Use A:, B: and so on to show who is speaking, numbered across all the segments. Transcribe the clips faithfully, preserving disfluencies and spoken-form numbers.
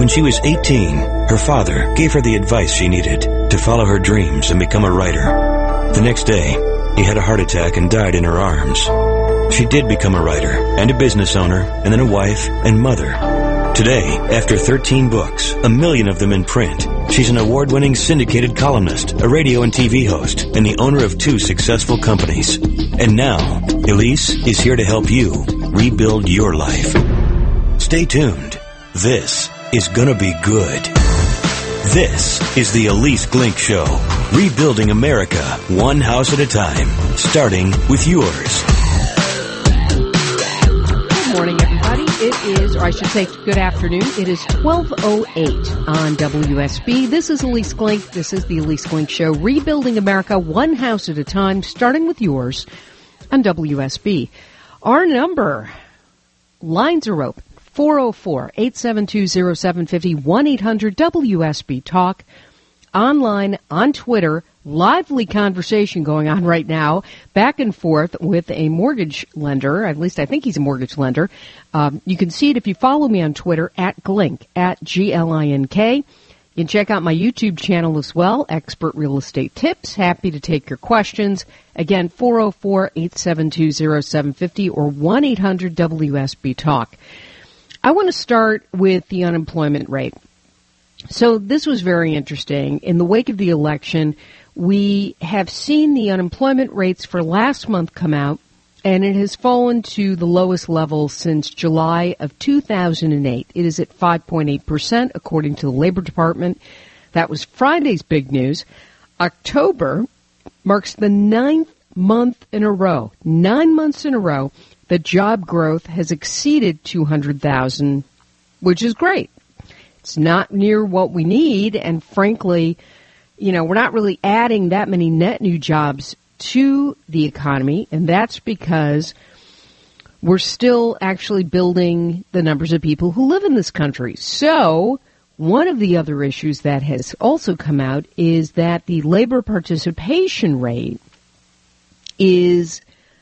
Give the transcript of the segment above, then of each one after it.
A: When she was eighteen, her father gave her the advice she needed to follow her dreams and become a writer. The next day, he had a heart attack and died in her arms. She did become a writer and a business owner and then a wife and mother. Today, after thirteen books, a million of them in print, she's an award-winning syndicated columnist, a radio and T V host, and the owner of two successful companies. And now, Elise is here to help you rebuild your life. Stay tuned. This is gonna be good. This is the Elise Glink Show, rebuilding America one house at a time, starting with yours.
B: Good morning, everybody. It is, or I should say good afternoon. It is twelve oh eight on W S B. This is Elise Glink. This is the Elise Glink Show, rebuilding America one house at a time, starting with yours on W S B. Our number, lines are open. four oh four, eight seven two, oh seven five oh, one eight hundred W S B Talk, online, on Twitter, lively conversation going on right now, back and forth with a mortgage lender, at least I think he's a mortgage lender. Um, you can see it if you follow me on Twitter, at Glink, at G L I N K. You can check out my YouTube channel as well, Expert Real Estate Tips. Happy to take your questions. Again, four oh four, eight seven two, oh seven five oh or one eight hundred W S B Talk. I want to start with the unemployment rate. So this was very interesting. In the wake of the election, we have seen the unemployment rates for last month come out, and it has fallen to the lowest level since July of two thousand eight. It is at five point eight percent, according to the Labor Department. That was Friday's big news. October marks the ninth month in a row, nine months in a row, the job growth has exceeded two hundred thousand, which is great. It's not near what we need, and frankly, you know, we're not really adding that many net new jobs to the economy, and that's because we're still actually building the numbers of people who live in this country. So one of the other issues that has also come out is that the labor participation rate is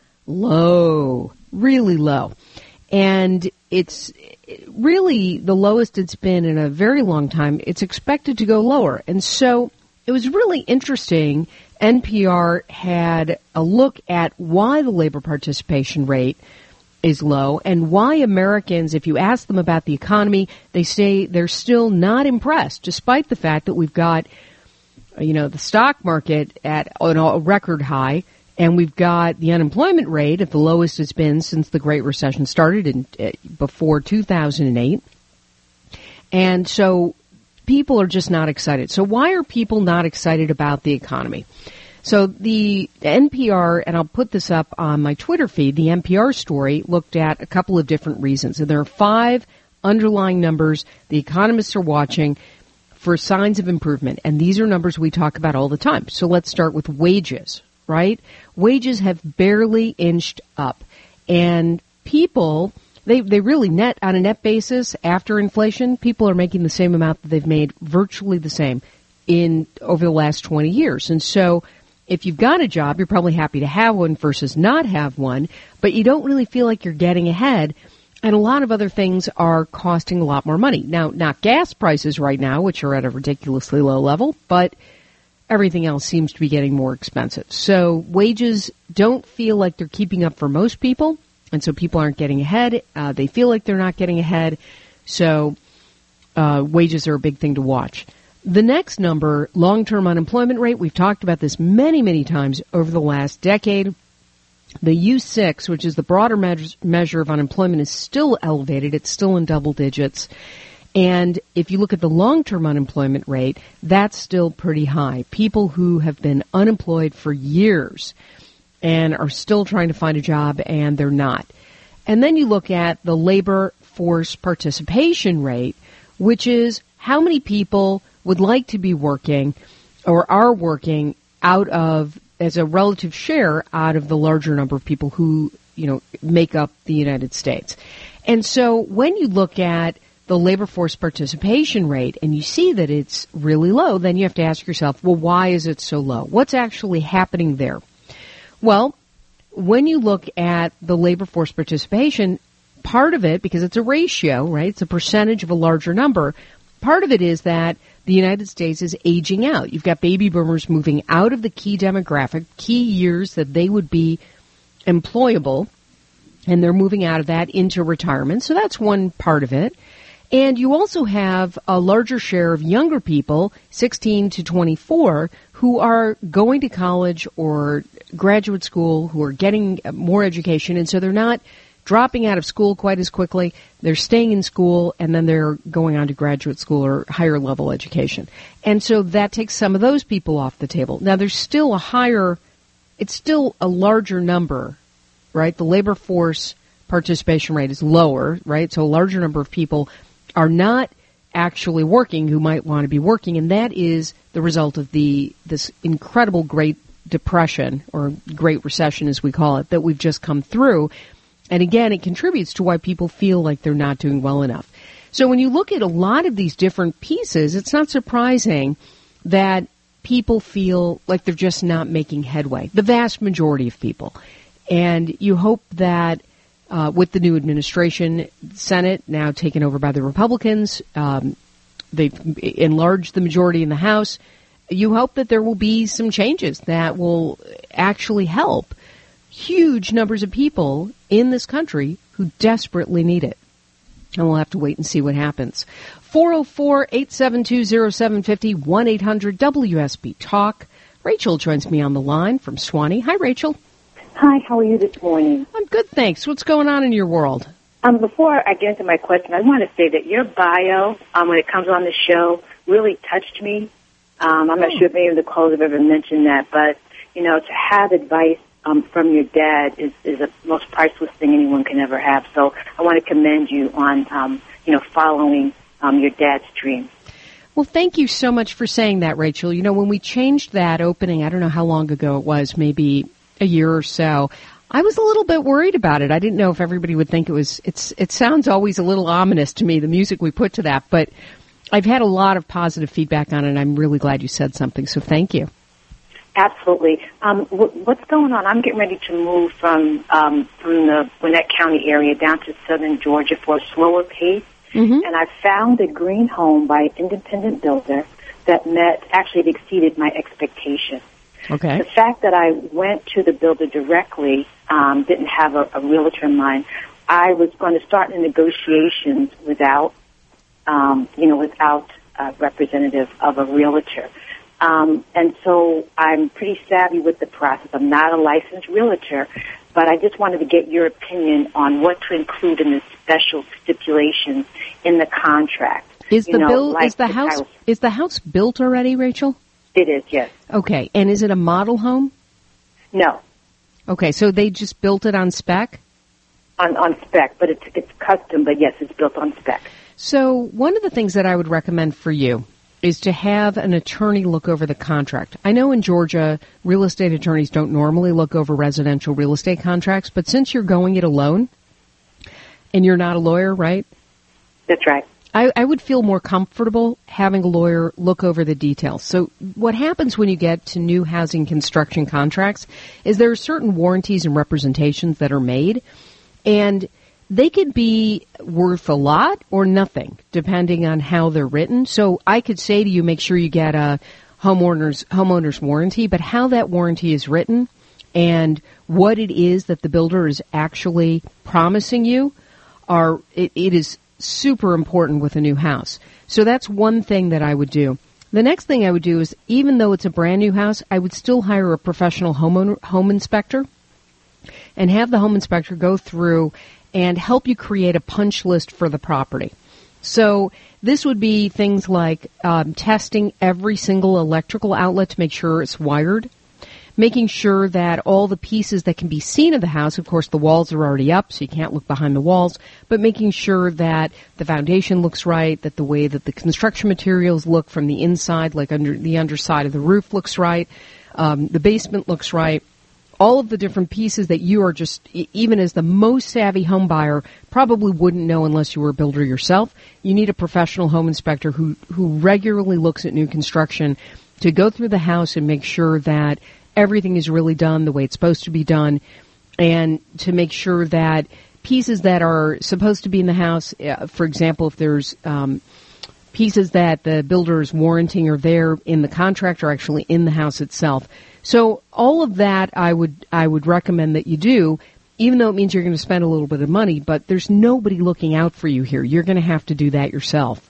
B: low. Really low. And it's really the lowest it's been in a very long time. It's expected to go lower. And so it was really interesting. N P R had a look at why the labor participation rate is low and why Americans, if you ask them about the economy, they say they're still not impressed, despite the fact that we've got, you know, the stock market at a record high. And we've got the unemployment rate at the lowest it's been since the Great Recession started in uh, before two thousand eight. And so people are just not excited. So why are people not excited about the economy? So the N P R, and I'll put this up on my Twitter feed, the N P R story looked at a couple of different reasons. And there are five underlying numbers the economists are watching for signs of improvement. And these are numbers we talk about all the time. So let's start with wages. Right? Wages have barely inched up. And people, they they really net, on a net basis, after inflation, people are making the same amount that they've made, virtually the same, in over the last twenty years. And so if you've got a job, you're probably happy to have one versus not have one, but you don't really feel like you're getting ahead. And a lot of other things are costing a lot more money. Now, not gas prices right now, which are at a ridiculously low level, but everything else seems to be getting more expensive. So wages don't feel like they're keeping up for most people, and so people aren't getting ahead. Uh, they feel like they're not getting ahead, so uh, wages are a big thing to watch. The next number, long-term unemployment rate, we've talked about this many, many times over the last decade. The U six, which is the broader measure, measure of unemployment, is still elevated. It's still in double digits. And if you look at the long-term unemployment rate, that's still pretty high. People who have been unemployed for years and are still trying to find a job, and they're not. And then you look at the labor force participation rate, which is how many people would like to be working or are working out of, as a relative share, out of the larger number of people who, you know, make up the United States. And so when you look at the labor force participation rate and you see that it's really low, then you have to ask yourself, well, why is it so low? What's actually happening there? Well, when you look at the labor force participation, part of it, because it's a ratio, right? It's a percentage of a larger number. part of it is that the United States is aging out. You've got baby boomers moving out of the key demographic, key years that they would be employable, and they're moving out of that into retirement. So that's one part of it. And you also have a larger share of younger people, sixteen to twenty-four, who are going to college or graduate school, who are getting more education, and so they're not dropping out of school quite as quickly. They're staying in school, and then they're going on to graduate school or higher level education. And so that takes some of those people off the table. Now, there's still a higher, it's still a larger number, right? The labor force participation rate is lower, right? So a larger number of people are not actually working who might want to be working, and that is the result of the this incredible Great Depression, or Great Recession as we call it, that we've just come through. And again, it contributes to why people feel like they're not doing well enough. So when you look at a lot of these different pieces, it's not surprising that people feel like they're just not making headway, the vast majority of people. And you hope that uh, with the new administration, Senate now taken over by the Republicans, um, they've enlarged the majority in the House, you hope that there will be some changes that will actually help huge numbers of people in this country who desperately need it. And we'll have to wait and see what happens. four oh four, eight seven two, oh seven five oh, one eight hundred W S B Talk. Rachel joins me on the line from Suwanee. Hi, Rachel.
C: Hi, how are you this morning?
B: I'm good, thanks. What's going on in your world?
C: Um, before I get into my question, I want to say that your bio, um, when it comes on the show, really touched me. Um, I'm not oh. sure if any of the callers have ever mentioned that, but, you know, to have advice Um, from your dad is, is the most priceless thing anyone can ever have. So I want to commend you on, um, you know, following um, your dad's dream.
B: Well, thank you so much for saying that, Rachel. You know, when we changed that opening, I don't know how long ago it was, maybe a year or so, I was a little bit worried about it. I didn't know if everybody would think it was, it's, it sounds always a little ominous to me, the music we put to that, but I've had a lot of positive feedback on it, and I'm really glad you said something, so thank you.
C: Absolutely. Um, w- what's going on? I'm getting ready to move from um, from the Gwinnett County area down to southern Georgia for a slower pace. Mm-hmm. And I found a green home by an independent builder that met, actually it exceeded my expectations.
B: Okay.
C: The fact that I went to the builder directly, um, didn't have a, a realtor in mind, I was going to start the negotiations without, um, you know, without a representative of a realtor. Um, and so I'm pretty savvy with the process. I'm not a licensed realtor, but I just wanted to get your opinion on what to include in the special stipulations in the contract.
B: Is
C: you
B: the
C: know,
B: bill,
C: like
B: is the
C: the
B: house,
C: house,
B: is the house built already, Rachel?
C: It is, yes.
B: Okay. And is it a model home?
C: No.
B: Okay. So they just built it on spec?
C: On, on spec, but it's, it's custom, but yes, it's built on spec.
B: So one of the things that I would recommend for you is to have an attorney look over the contract. I know in Georgia, real estate attorneys don't normally look over residential real estate contracts, but since you're going it alone, and you're not a lawyer, right?
C: That's right.
B: I, I would feel more comfortable having a lawyer look over the details. So what happens when you get to new housing construction contracts is there are certain warranties and representations that are made, and they could be worth a lot or nothing, depending on how they're written. So I could say to you, make sure you get a homeowner's homeowner's warranty, but how that warranty is written and what it is that the builder is actually promising you are it, it is super important with a new house. So that's one thing that I would do. The next thing I would do is, even though it's a brand new house, I would still hire a professional homeowner, home inspector and have the home inspector go through and help you create a punch list for the property. So this would be things like um, testing every single electrical outlet to make sure it's wired, making sure that all the pieces that can be seen of the house, of course the walls are already up so you can't look behind the walls, but making sure that the foundation looks right, that the way that the construction materials look from the inside, like under the underside of the roof looks right, um, the basement looks right. All of the different pieces that you are just, even as the most savvy home buyer, probably wouldn't know unless you were a builder yourself. You need a professional home inspector who, who regularly looks at new construction to go through the house and make sure that everything is really done the way it's supposed to be done, and to make sure that pieces that are supposed to be in the house, uh, for example, if there's um, pieces that the builder is warranting are there in the contract or actually in the house itself. So all of that I would I would recommend that you do, even though it means you're going to spend a little bit of money, but there's nobody looking out for you here. You're going to have to do that yourself.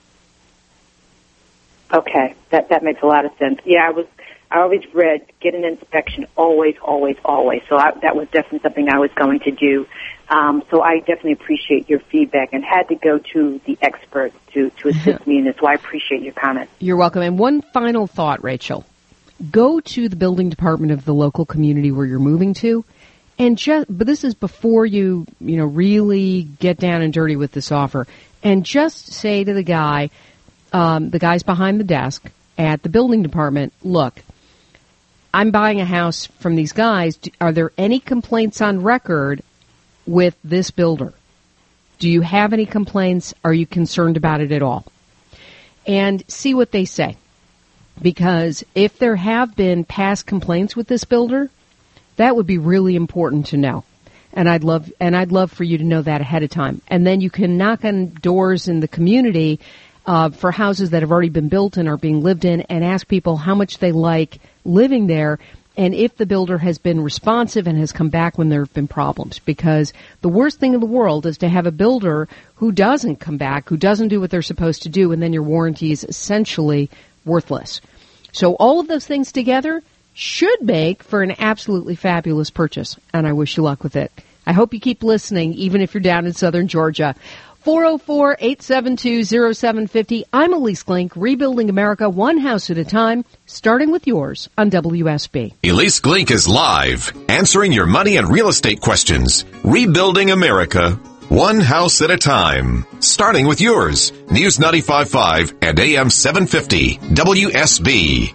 C: Okay, that that makes a lot of sense. Yeah, I was I always read get an inspection always, always, always. So I, that was definitely something I was going to do. Um, so I definitely appreciate your feedback and had to go to the expert to, to assist me in this. So I appreciate your comment.
B: You're welcome. And one final thought, Rachel. Go to the building department of the local community where you're moving to, and just, but this is before you, you know, really get down and dirty with this offer, and just say to the guy, um, the guy's behind the desk at the building department, look, I'm buying a house from these guys. Are there any complaints on record with this builder? Do you have any complaints? Are you concerned about it at all? And see what they say. Because if there have been past complaints with this builder, that would be really important to know. And I'd love and I'd love for you to know that ahead of time. And then you can knock on doors in the community uh, for houses that have already been built and are being lived in, and ask people how much they like living there, and if the builder has been responsive and has come back when there have been problems. Because the worst thing in the world is to have a builder who doesn't come back, who doesn't do what they're supposed to do, and then your warranty is essentially worthless. So all of those things together should make for an absolutely fabulous purchase, and I wish you luck with it. I hope you keep listening, even if you're down in southern Georgia. four oh four, eight seven two, oh seven five oh. I'm Elise Glink, rebuilding America one house at a time, starting with yours on W S B.
D: Elise Glink is live, answering your money and real estate questions. Rebuilding America one house at a time, starting with yours. News ninety-five point five and A M seven fifty, W S B.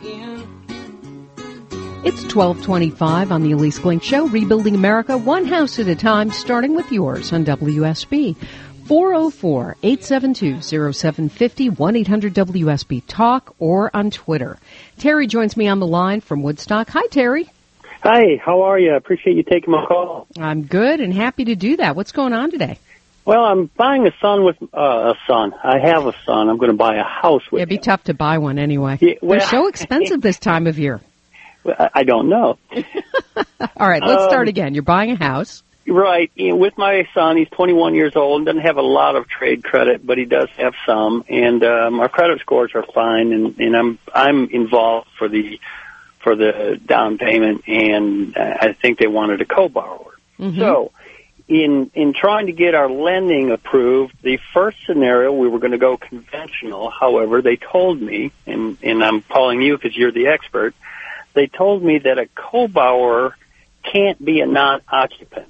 B: It's twelve twenty-five on the Elise Glink Show, rebuilding America one house at a time, starting with yours on W S B. four oh four, eight seven two, oh seven five oh, one eight hundred W S B Talk, or on Twitter. Terry joins me on the line from Woodstock. Hi, Terry.
E: Hi, how are you? I appreciate you taking my call.
B: I'm good and happy to do that. What's going on today?
E: Well, I'm buying a son with uh, a son. I have a son. I'm going to buy a house with
B: It'd be
E: him.
B: tough to buy one anyway.
E: Yeah, well,
B: They're so expensive this time of year.
E: I don't know.
B: All right, let's
E: um,
B: start again. You're buying a house.
E: Right. With my son, he's twenty-one years old and doesn't have a lot of trade credit, but he does have some. And um, our credit scores are fine, and, and I'm I'm involved for the for the down payment, and I think they wanted a co-borrower. Mm-hmm. So in in trying to get our lending approved, the first scenario, we were going to go conventional. However, they told me, and, and I'm calling you because you're the expert, they told me that a co-borrower can't be a non-occupant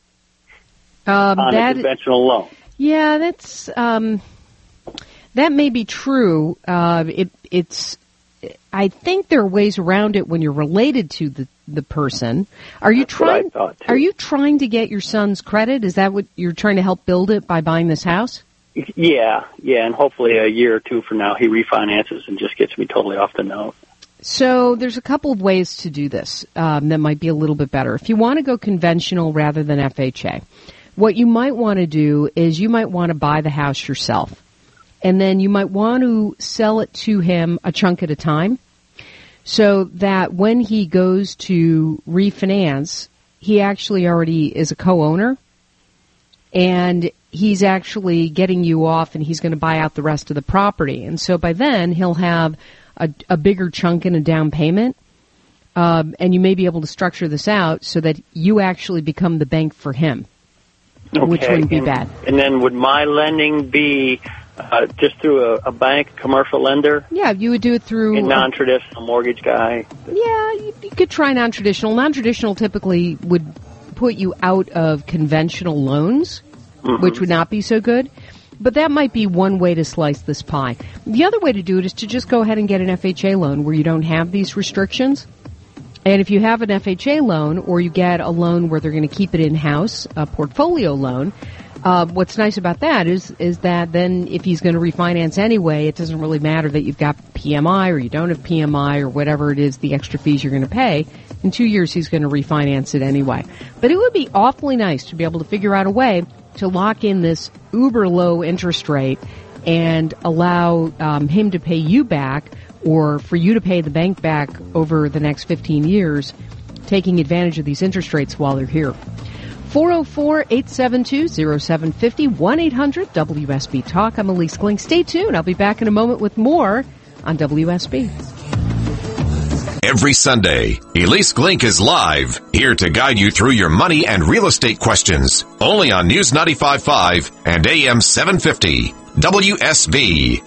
B: um,
E: on
B: that,
E: a conventional loan.
B: Yeah, that's um, that may be true. Uh, it, it's. I think there are ways around it when you're related to the, the person. Are you
E: That's
B: trying?
E: what I thought, too.
B: Are you trying to get your son's credit? Is that what you're trying to help build it by buying this house?
E: Yeah, yeah, and hopefully a year or two from now he refinances and just gets me totally off the note.
B: So there's a couple of ways to do this um, that might be a little bit better. If you want to go conventional rather than F H A, what you might want to do is you might want to buy the house yourself. And then you might want to sell it to him a chunk at a time so that when he goes to refinance, he actually already is a co-owner and he's actually getting you off and he's going to buy out the rest of the property. And so by then he'll have a, a bigger chunk in a down payment. Um, and you may be able to structure this out so that you actually become the bank for him,
E: okay.
B: which wouldn't be
E: and,
B: bad.
E: And then would my lending be uh, just through a, a bank, commercial lender?
B: Yeah, you would do it through
E: a non-traditional mortgage guy?
B: Yeah, you, you could try non-traditional. Non-traditional typically would put you out of conventional loans, mm-hmm. which would not be so good. But that might be one way to slice this pie. The other way to do it is to just go ahead and get an F H A loan where you don't have these restrictions. And if you have an F H A loan or you get a loan where they're going to keep it in-house, a portfolio loan, uh, what's nice about that is is that then if he's going to refinance anyway, it doesn't really matter that you've got P M I or you don't have P M I or whatever it is, the extra fees you're going to pay. In two years, he's going to refinance it anyway. But it would be awfully nice to be able to figure out a way to lock in this uber low interest rate and allow um, him to pay you back or for you to pay the bank back over the next fifteen years, taking advantage of these interest rates while they're here. four oh four, eight seven two, oh seven five oh, one eight hundred W S B Talk. I'm Elise Glink. Stay tuned. I'll be back in a moment with more on W S B.
D: Every Sunday, Elise Glink is live, here to guide you through your money and real estate questions. Only on News ninety-five point five and A M seven fifty, W S B.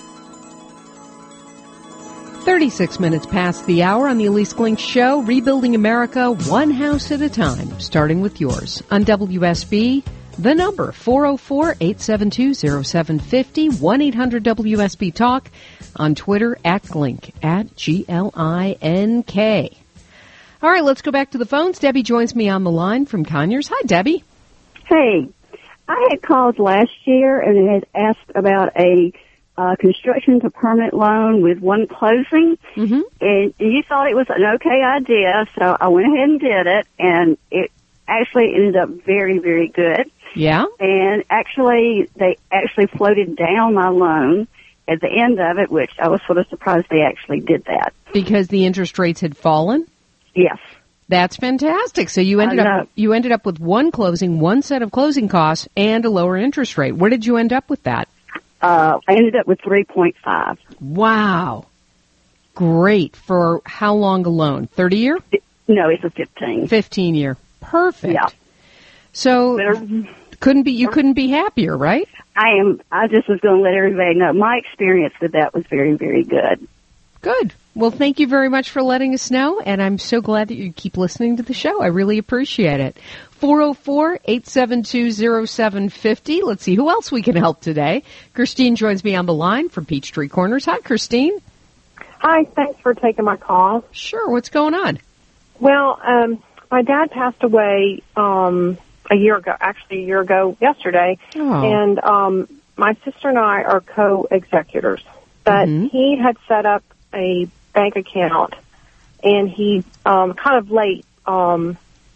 B: thirty-six minutes past the hour on the Elise Glink Show, rebuilding America one house at a time, starting with yours on W S B. The number, four oh four, eight seven two, oh seven five oh, one eight hundred W S B Talk. On Twitter, at Glink, at G L I N K. All right, let's go back to the phones. Debbie joins me on the line from Conyers. Hi, Debbie.
F: Hey, I had called last year and had asked about a uh, construction to permanent loan with one closing,
B: Mm-hmm.
F: and you thought it was an okay idea, so I went ahead and did it, and it actually ended up very, very good.
B: Yeah?
F: And actually, they actually floated down my loan at the end of it, which I was sort of surprised they actually did that.
B: Because the interest rates had fallen?
F: Yes.
B: That's fantastic. So you ended up you ended up with one closing, one set of closing costs, and a lower interest rate. Where did you end up with that?
F: Uh, I ended up with three point five.
B: Wow. Great. For how long a loan? thirty year?
F: No, it's a fifteen.
B: fifteen year. Perfect.
F: Yeah.
B: So
F: Better,
B: couldn't be you couldn't be happier, right?
F: I am. I just was going to let everybody know my experience with that was very, very good.
B: Good. Well, thank you very much for letting us know, and I'm so glad that you keep listening to the show. I really appreciate it. four oh four, eight seven two, oh seven five oh. Let's see who else we can help today. Christine joins me on the line from Peachtree Corners. Hi, Christine.
G: Hi, thanks for taking my call.
B: Sure. What's going on?
G: Well, um, my dad passed away um, a year ago, actually a year ago yesterday,
B: Oh.
G: and um, my sister and I are co-executors. But
B: Mhm.
G: he had set up a bank account, and he um, kind of late, um,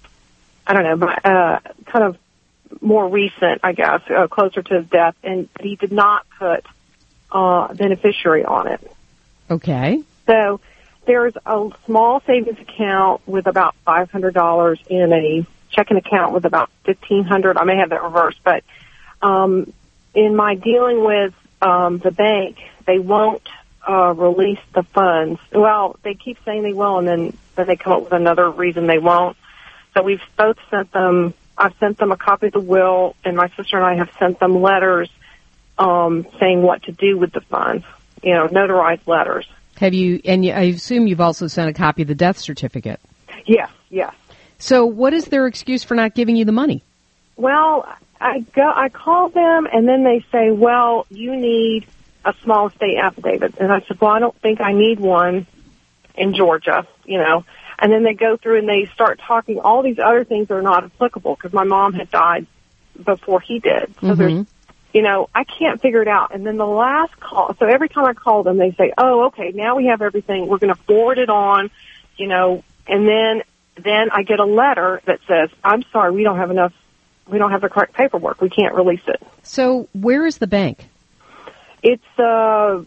G: I don't know, but, uh, kind of more recent, I guess, uh, closer to his death, and he did not put uh, beneficiary on it.
B: Okay.
G: So there's a small savings account with about five hundred dollars in a checking account with about fifteen hundred dollars. I may have that reversed, but um, in my dealing with um, the bank, they won't uh, release the funds. Well, they keep saying they will, and then, then they come up with another reason they won't. So we've both sent them, I've sent them a copy of the will, and my sister and I have sent them letters um, saying what to do with the funds, you know, notarized letters.
B: Have you, and you, I assume you've also sent a copy of the death certificate.
G: Yes, yes.
B: So what is their excuse for not giving you the money?
G: Well, I go, I call them, and then they say, well, you need a small estate affidavit. And I said, well, I don't think I need one in Georgia, you know. And then they go through and they start talking all these other things that are not applicable because my mom had died before he did. So
B: Mhm.
G: there's, you know, I can't figure it out. And then the last call, so every time I call them, they say, oh, okay, now we have everything. We're going to forward it on, you know, and then then I get a letter that says, I'm sorry, we don't have enough, we don't have the correct paperwork. We can't release it.
B: So where is the bank?
G: It's, uh,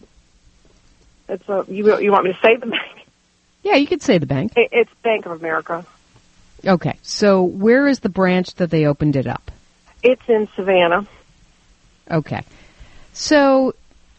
G: it's a, you, you want me to say the bank?
B: Yeah, you could say the bank.
G: It, it's Bank of America.
B: Okay. So where is the branch that they opened it up?
G: It's in Savannah.
B: Okay. So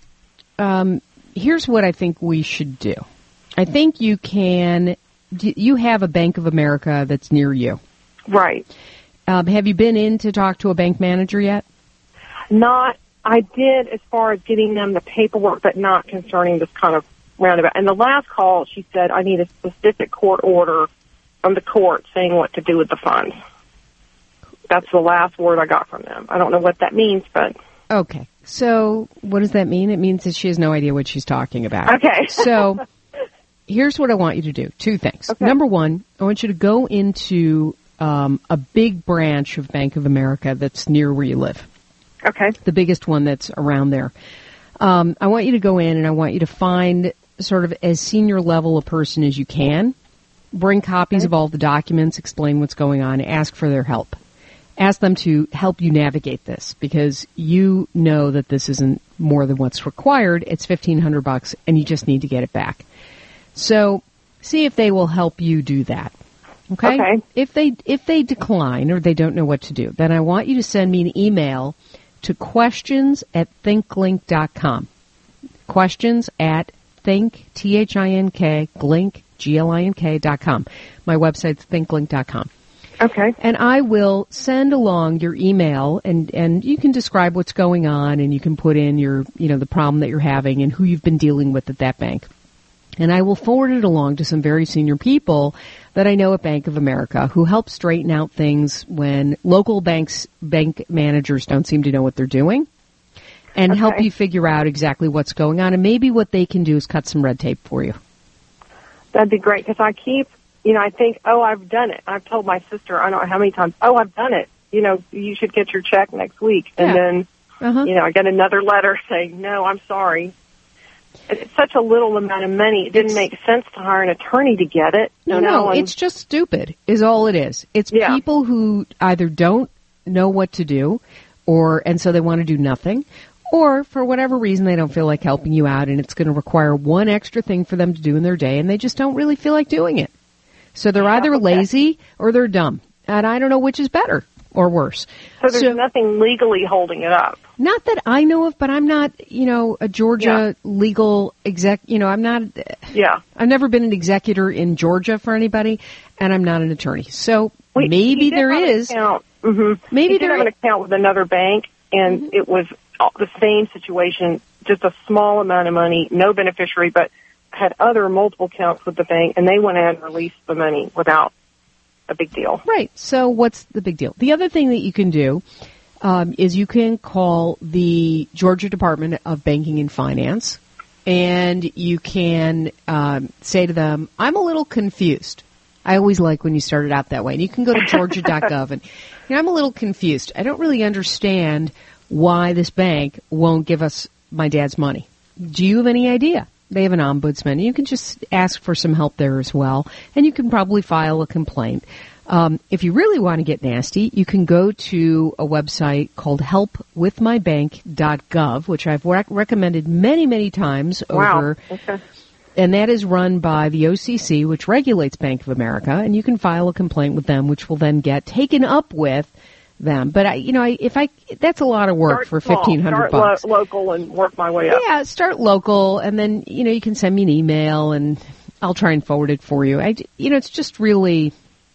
B: um, here's what I think we should do. I think you can, you have a Bank of America that's near you.
G: Right.
B: Um, have you been in to talk to a bank manager yet?
G: Not, I did as far as getting them the paperwork, but not concerning this kind of roundabout. And the last call, she said, I need a specific court order from the court saying what to do with the funds. That's the last word I got from them. I don't know what that means, but...
B: Okay. So what does that mean? It means that she has no idea what she's talking about.
G: Okay.
B: So here's what I want you to do. Two things.
G: Okay.
B: Number one, I want you to go into um, a big branch of Bank of America that's near where you live.
G: Okay.
B: The biggest one that's around there. Um, I want you to go in and I want you to find sort of as senior level a person as you can. Bring copies
G: Okay.
B: of all the documents, explain what's going on, ask for their help. Ask them to help you navigate this because you know that this isn't more than what's required. It's fifteen hundred bucks, and you just need to get it back. So see if they will help you do that. Okay?
G: Okay.
B: If they if they decline or they don't know what to do, then I want you to send me an email to questions at thinklink dot com. Questions at think, T H I N K, glink, G L I N K dot com. My website's thinklink dot com.
G: Okay.
B: And I will send along your email, and, and you can describe what's going on, and you can put in your, you know, the problem that you're having and who you've been dealing with at that bank. And I will forward it along to some very senior people that I know at Bank of America who help straighten out things when local banks, bank managers don't seem to know what they're doing, and
G: Okay.
B: help you figure out exactly what's going on. And maybe what they can do is cut some red tape for you.
G: That'd be great, because I keep, you know, I think, oh, I've done it. I've told my sister, I don't know how many times, oh, I've done it. You know, you should get your check next week. And
B: Yeah.
G: then,
B: Uh-huh.
G: you know, I get another letter saying, no, I'm sorry. It's such a little amount of money. It didn't make sense to hire an attorney to get it.
B: No,
G: you
B: no,
G: know, and-
B: it's just stupid is all it is. It's
G: Yeah.
B: people who either don't know what to do, or and so they want to do nothing, or for whatever reason they don't feel like helping you out, and it's going to require one extra thing for them to do in their day, and they just don't really feel like doing it. So they're either
G: okay.
B: lazy or they're dumb, and I don't know which is better or worse.
G: So there's nothing legally holding it up.
B: Not that I know of, but I'm not, you know, a Georgia legal exec. You know, I'm not.
G: Yeah.
B: I've never been an executor in Georgia for anybody, and I'm not an attorney. So
G: We-
B: maybe
G: he did
B: there
G: have an
B: is.
G: account. Mm-hmm.
B: Maybe
G: he did
B: there
G: have an
B: is.
G: account with another bank, and
B: Mm-hmm.
G: it was all- the same situation, just a small amount of money, no beneficiary, but had other multiple accounts with the bank, and they went ahead and released the money without a big deal.
B: Right. So what's the big deal? The other thing that you can do um, is you can call the Georgia Department of Banking and Finance, and you can um, say to them, I'm a little confused. I always like when you start it out that way. And you can go to georgia dot gov and, you know, I'm a little confused. I don't really understand why this bank won't give us my dad's money. Do you have any idea? They have an ombudsman. You can just ask for some help there as well, and you can probably file a complaint. Um, if you really want to get nasty, you can go to a website called help with my bank dot gov, which I've rec- recommended many, many times
G: Wow.
B: over.
G: Okay.
B: And that is run by the O C C, which regulates Bank of America, and you can file a complaint with them, which will then get taken up with them. But I, you know, I, if I, that's a lot of work
G: Start
B: for
G: small.
B: fifteen hundred
G: Start lo-
B: bucks.
G: local and work my way up.
B: Yeah, start local, and then, you know, you can send me an email, and I'll try and forward it for you. I, you know, it's just really,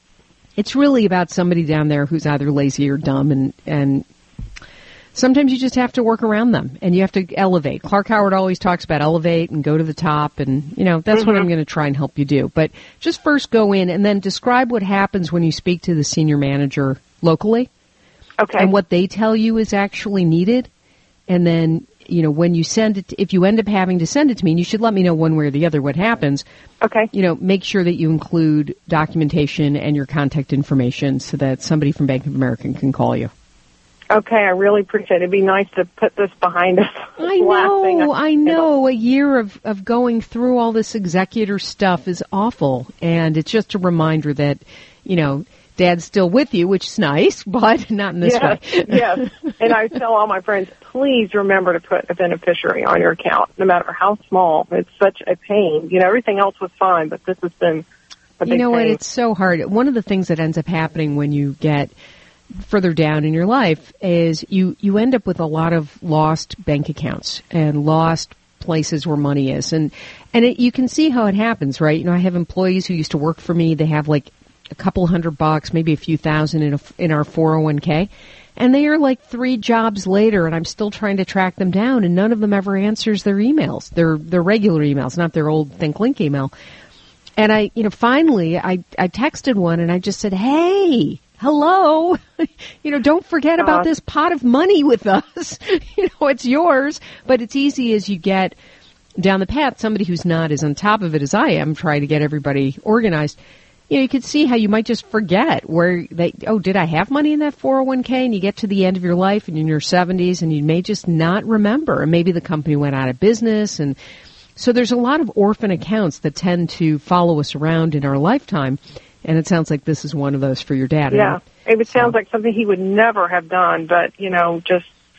B: it's really about somebody down there who's either lazy or dumb, and, and sometimes you just have to work around them, and you have to elevate. Clark Howard always talks about elevate and go to the top, and, you know, that's
G: Mm-hmm.
B: what I'm going to try and help you do. But just first go in and then describe what happens when you speak to the senior manager locally.
G: Okay.
B: And what they tell you is actually needed. And then, you know, when you send it, if you end up having to send it to me, and you should let me know one way or the other what happens,
G: Okay.
B: you know, make sure that you include documentation and your contact information so that somebody from Bank of America can call you.
G: Okay, I really appreciate it. It'd be nice to put this behind us.
B: I
G: Last thing
B: know, I know. A year of, of going through all this executor stuff is awful. And it's just a reminder that, you know, Dad's still with you, which is nice, but not in this
G: yes,
B: way.
G: yes. And I tell all my friends, please remember to put a beneficiary on your account, no matter how small. It's such a pain. You know, everything else was fine, but this has been a big
B: You know what?
G: pain.
B: It's so hard. One of the things that ends up happening when you get further down in your life is you, you end up with a lot of lost bank accounts and lost places where money is. And, and it, you can see how it happens, right? You know, I have employees who used to work for me. They have like a couple hundred bucks, maybe a few thousand in a, in our four oh one k. And they are like three jobs later, and I'm still trying to track them down, and none of them ever answers their emails, their, their regular emails, not their old ThinkLink email. And I, you know, finally I, I texted one and I just said, hey, hello, you know, don't forget about this pot of money with us. You know, it's yours, but it's easy as you get down the path. Somebody who's not as on top of it as I am, trying to get everybody organized. You know, you could see how you might just forget where they, oh, did I have money in that four oh one k? And you get to the end of your life and you're in your seventies and you may just not remember. And maybe the company went out of business. And so there's a lot of orphan accounts that tend to follow us around in our lifetime. And it sounds like this is one of those for your dad.
G: Yeah. It would
B: So-
G: sounds like something he would never have done, but, you know, just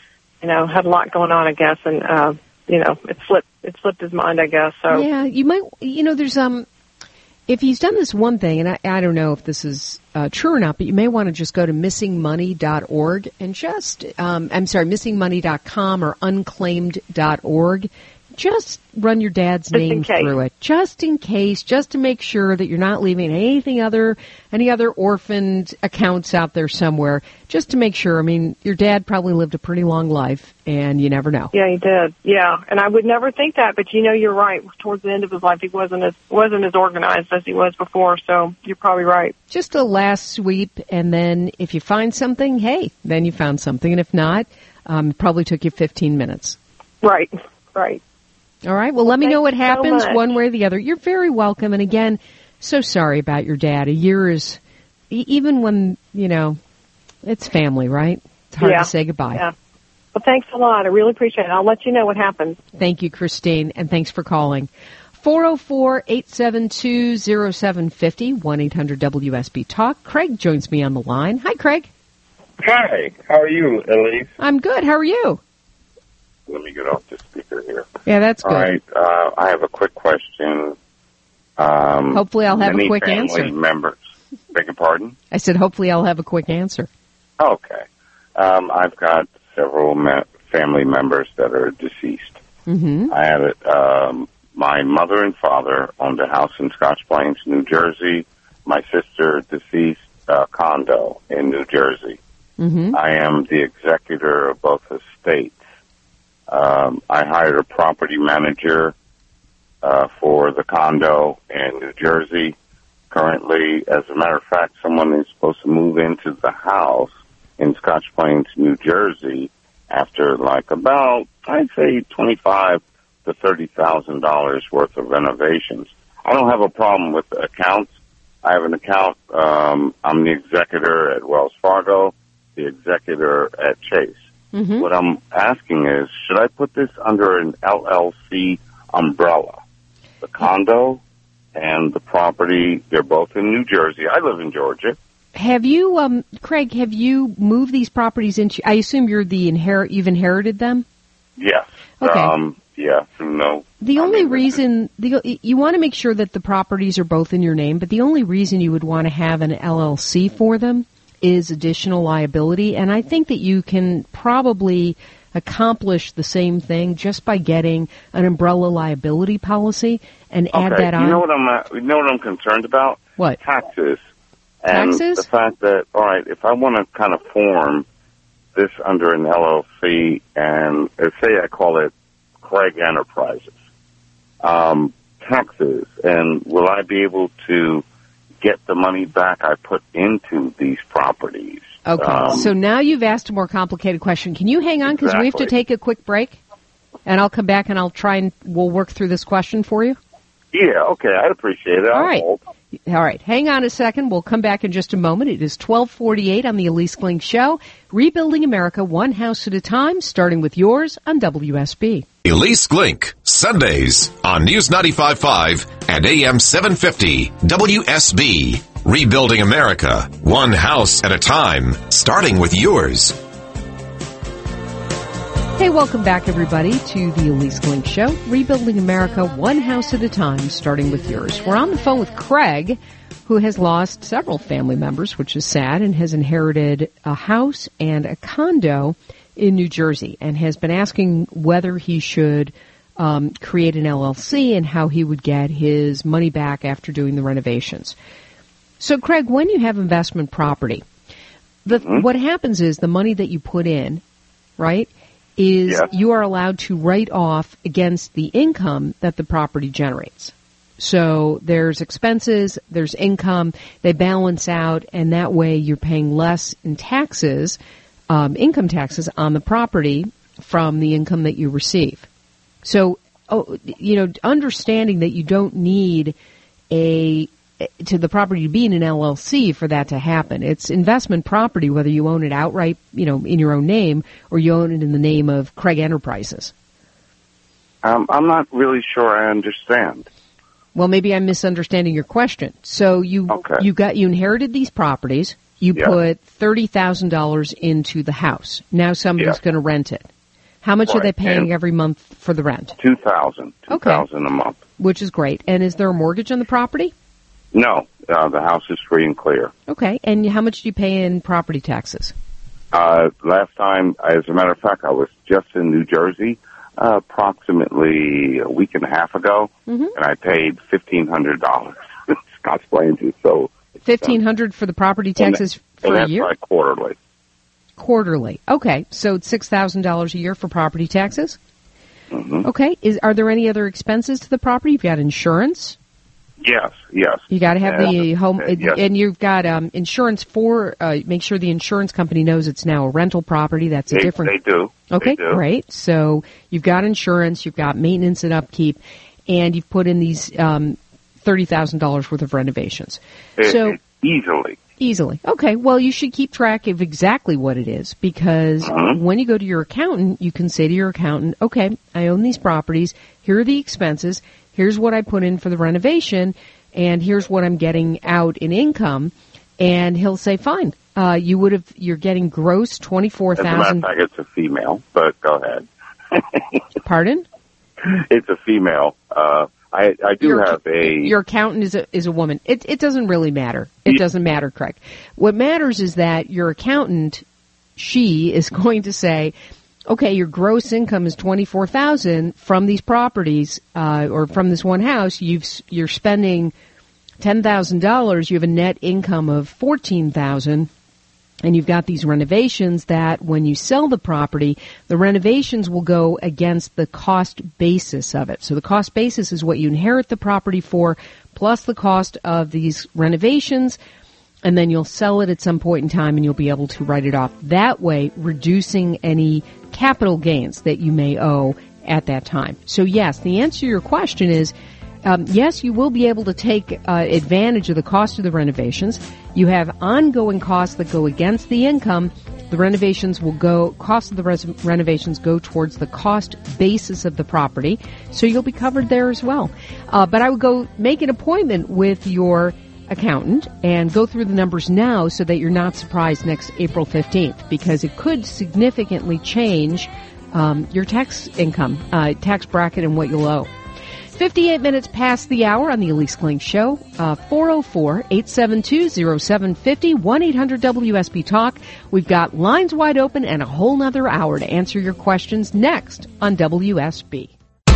G: you know, had a lot going on, I guess, and, uh, you know, it slipped, it slipped his mind, I guess. So
B: yeah, you might, you know, there's, um, if he's done this one thing, and I, I don't know if this is uh, true or not, but you may want to just go to missing money dot org and just, um, I'm sorry, missing money dot com or unclaimed dot org. Just run your dad's
G: Just
B: name
G: in case.
B: through it, just in case, just to make sure that you're not leaving anything other, any other orphaned accounts out there somewhere, just to make sure. I mean, your dad probably lived a pretty long life, and you never know.
G: yeah, he did. Yeah, and I would never think that, but you know, you're right. Towards the end of his life, he wasn't as wasn't as organized as he was before. So you're probably right.
B: Just a last sweep, and then if you find something, hey, then you found something, and if not, um, it probably took you fifteen minutes.
G: Right, right.
B: All right. Well, let me know what
G: Thank you so
B: happens
G: much.
B: one way or the other. You're very welcome. And again, so sorry about your dad. A year is, e- even when, you know, it's family, right? It's hard
G: Yeah.
B: to say goodbye.
G: Yeah. Well, thanks a lot. I really appreciate it. I'll let you know what happens.
B: Thank you, Christine, and thanks for calling. four oh four, eight seven two, oh seven five oh, one eight hundred W S B Talk. Craig joins me on the line. Hi, Craig.
H: Hi, how are you, Elise?
B: I'm good. How are you?
H: Let me get off the speaker here.
B: Yeah, that's good.
H: All right, uh, I have a quick question. Um,
B: Hopefully I'll have a
H: many
B: quick
H: family
B: answer.
H: members. Beg your pardon?
B: I said hopefully I'll have a quick answer.
H: Okay. Um, I've got several me- family members that are deceased.
B: Mm-hmm.
H: I have it. Um, my mother and father owned a house in Scotch Plains, New Jersey. My sister deceased a condo in New Jersey.
B: Mm-hmm.
H: I am the executor of both estates. Um, I hired a property manager uh, for the condo in New Jersey. Currently, as a matter of fact, someone is supposed to move into the house in Scotch Plains, New Jersey, after like about, I'd say, twenty-five to thirty thousand dollars worth of renovations. I don't have a problem with the accounts. I have an account. Um, I'm the executor at Wells Fargo, the executor at Chase.
B: Mm-hmm.
H: What I'm asking is, should I put this under an L L C umbrella? The condo and the property, they're both in New Jersey. I live in Georgia.
B: Have you, um, Craig, have you moved these properties into, I assume you're the inherit, you've inherited them?
H: Yes.
B: Okay.
H: Um, yeah, through no.
B: The
H: I
B: only
H: mean,
B: reason, the, you want to make sure that the properties are both in your name, but the only reason you would want to have an L L C for them is additional liability, and I think that you can probably accomplish the same thing just by getting an umbrella liability policy and add
H: okay.
B: that on.
H: You know what I'm, uh, you know what I'm concerned about?
B: What?
H: Taxes. And
B: Taxes?
H: the fact that, all right, if I want to kind of form this under an L L C and uh, say I call it Craig Enterprises, um, taxes, and will I be able to get the money back I put into these properties?
B: Okay,
H: Um,
B: so now you've asked a more complicated question. Can you hang on because we have to
H: Exactly.
B: take a quick break? And I'll come back and I'll try and we'll work through this question for you.
H: Yeah, okay, I'd appreciate it.
B: All
H: I'll
B: right.
H: hold.
B: All right, hang on a second. We'll come back in just a moment. It is twelve forty-eight on the Elise Klink Show, rebuilding America one house at a time, starting with yours on W S B.
D: Elise Glink, Sundays on News ninety-five point five and A M seven fifty W S B. Rebuilding America, one house at a time, starting with yours.
B: Hey, welcome back, everybody, to the Elise Klink Show, rebuilding America one house at a time, starting with yours. We're on the phone with Craig, who has lost several family members, which is sad, and has inherited a house and a condo in New Jersey, and has been asking whether he should um, create an L L C and how he would get his money back after doing the renovations. So, Craig, when you have investment property, the,
H: Mm-hmm.
B: what happens is the money that you put in, right, is
H: Yes.
B: you are allowed to write off against the income that the property generates. So there's expenses, there's income, they balance out, and that way you're paying less in taxes, um, income taxes on the property from the income that you receive. So, oh, you know, understanding that you don't need a to the property to be in an L L C for that to happen. It's investment property, whether you own it outright, you know, in your own name, or you own it in the name of Craig Enterprises.
H: Um, I'm not really sure I understand.
B: Well, maybe I'm misunderstanding your question. So you
H: Okay.
B: you got you inherited these properties. You
H: Yeah.
B: put thirty thousand dollars into the house. Now somebody's
H: Yeah.
B: going to rent it. How much
H: Right.
B: are they paying
H: And
B: every month for the rent?
H: Two thousand. Two
B: Okay.
H: thousand a month.
B: Which is great. And is there a mortgage on the property?
H: No, uh, the house is free and clear.
B: Okay. And how much do you pay in property taxes?
H: Uh, last time, as a matter of fact, I was just in New Jersey, uh, approximately a week and a half ago,
B: Mm-hmm.
H: and I paid fifteen hundred dollars. Scott's Plains is so
B: Fifteen hundred for the property taxes
H: and,
B: for
H: and
B: a
H: that's
B: year?
H: like quarterly.
B: Quarterly. Okay. So it's six thousand dollars a year for property taxes?
H: Mm-hmm.
B: Okay. Is are there any other expenses to the property? You've got insurance.
H: Yes, yes.
B: You got to have
H: And-
B: the home,
H: uh, yes.
B: and you've got um, insurance for. Uh, make sure the insurance company knows it's now a rental property. That's a
H: They,
B: different.
H: they do.
B: Okay,
H: They do.
B: great. So you've got insurance, you've got maintenance and upkeep, and you've put in these um, thirty thousand dollars worth of renovations.
H: It-
B: so
H: it- easily.
B: Easily. Okay, well, you should keep track of exactly what it is, because
H: Mhm.
B: when you go to your accountant, you can say to your accountant, okay, I own these properties, here are the expenses, here's what I put in for the renovation, and here's what I'm getting out in income, and he'll say, fine, uh, you would have, you're getting gross twenty-four
H: As a matter of
B: thousand.
H: fact, it's a female, but go ahead.
B: Pardon?
H: It's a female. Uh, I, I do
B: Your-
H: have a...
B: Your accountant is a is a woman. It it doesn't really matter. It
H: Yeah.
B: doesn't matter, Craig. What matters is that your accountant, she is going to say, okay, your gross income is twenty four thousand from these properties, uh, or from this one house. You've s- you're spending ten thousand dollars. You have a net income of fourteen thousand. And you've got these renovations that when you sell the property, the renovations will go against the cost basis of it. So the cost basis is what you inherit the property for, plus the cost of these renovations, and then you'll sell it at some point in time and you'll be able to write it off. That way, reducing any capital gains that you may owe at that time. So yes, the answer to your question is, Um, yes, you will be able to take uh, advantage of the cost of the renovations. You have ongoing costs that go against the income. The renovations will go, cost of the res- renovations go towards the cost basis of the property, so you'll be covered there as well. Uh, but I would go make an appointment with your accountant and go through the numbers now so that you're not surprised next April fifteenth, because it could significantly change um, your tax income, uh, tax bracket, and what you'll owe. fifty-eight minutes past the hour on the Elise Klink Show. Uh, four oh four, eight seven two, oh seven five oh, one eight hundred W S B Talk. We've got lines wide open and a whole nother hour to answer your questions next on W S B.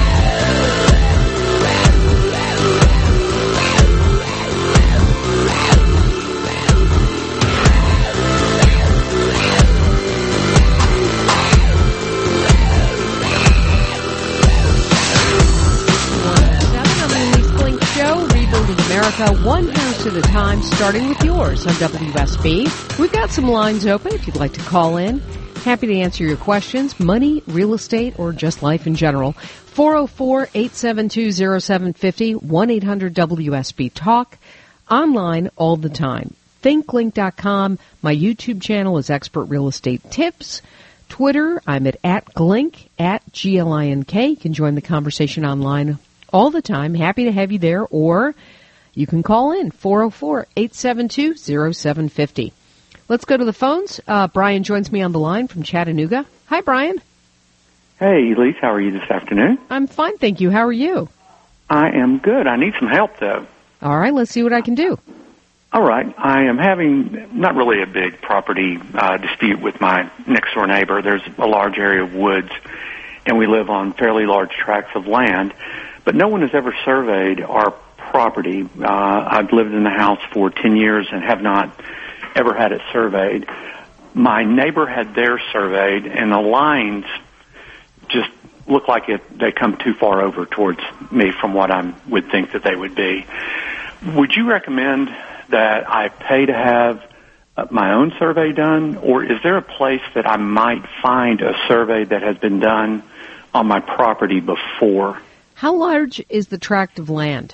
B: America, one house at a time, starting with yours on W S B. We've got some lines open if you'd like to call in. Happy to answer your questions, money, real estate, or just life in general. four oh four, eight seven two, oh seven five oh, one eight hundred W S B Talk. Online all the time. think link dot com. My YouTube channel is Expert Real Estate Tips. Twitter, I'm at, at Glink, at G L I N K. You can join the conversation online all the time. Happy to have you there, or you can call in, four oh four, eight seven two, oh seven five oh. Let's go to the phones. Uh, Brian joins me on the line from Chattanooga. Hi, Brian.
I: Hey, Elise, how are you this afternoon?
B: I'm fine, thank you. How are you?
I: I am good. I need some help, though.
B: All right, let's see what I can do.
I: All right. I am having not really a big property uh, dispute with my next-door neighbor. There's a large area of woods, and we live on fairly large tracts of land, but no one has ever surveyed our property. Uh, I've lived in the house for ten years and have not ever had it surveyed. My neighbor had theirs surveyed, and the lines just look like it, they come too far over towards me from what I would think that they would be. Would you recommend that I pay to have my own survey done, or is there a place that I might find a survey that has been done on my property before?
B: How large is the tract of land?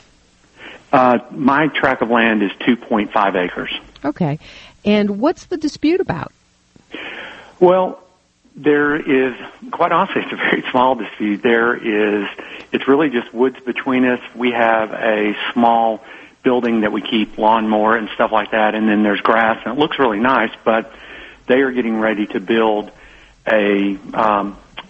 I: Uh, my tract of land is two point five acres.
B: Okay. And what's the dispute about?
I: Well, there is, quite honestly, it's a very small dispute. There is, it's really just woods between us. We have a small building that we keep lawnmower and stuff like that, and then there's grass, and it looks really nice, but they are getting ready to build a um,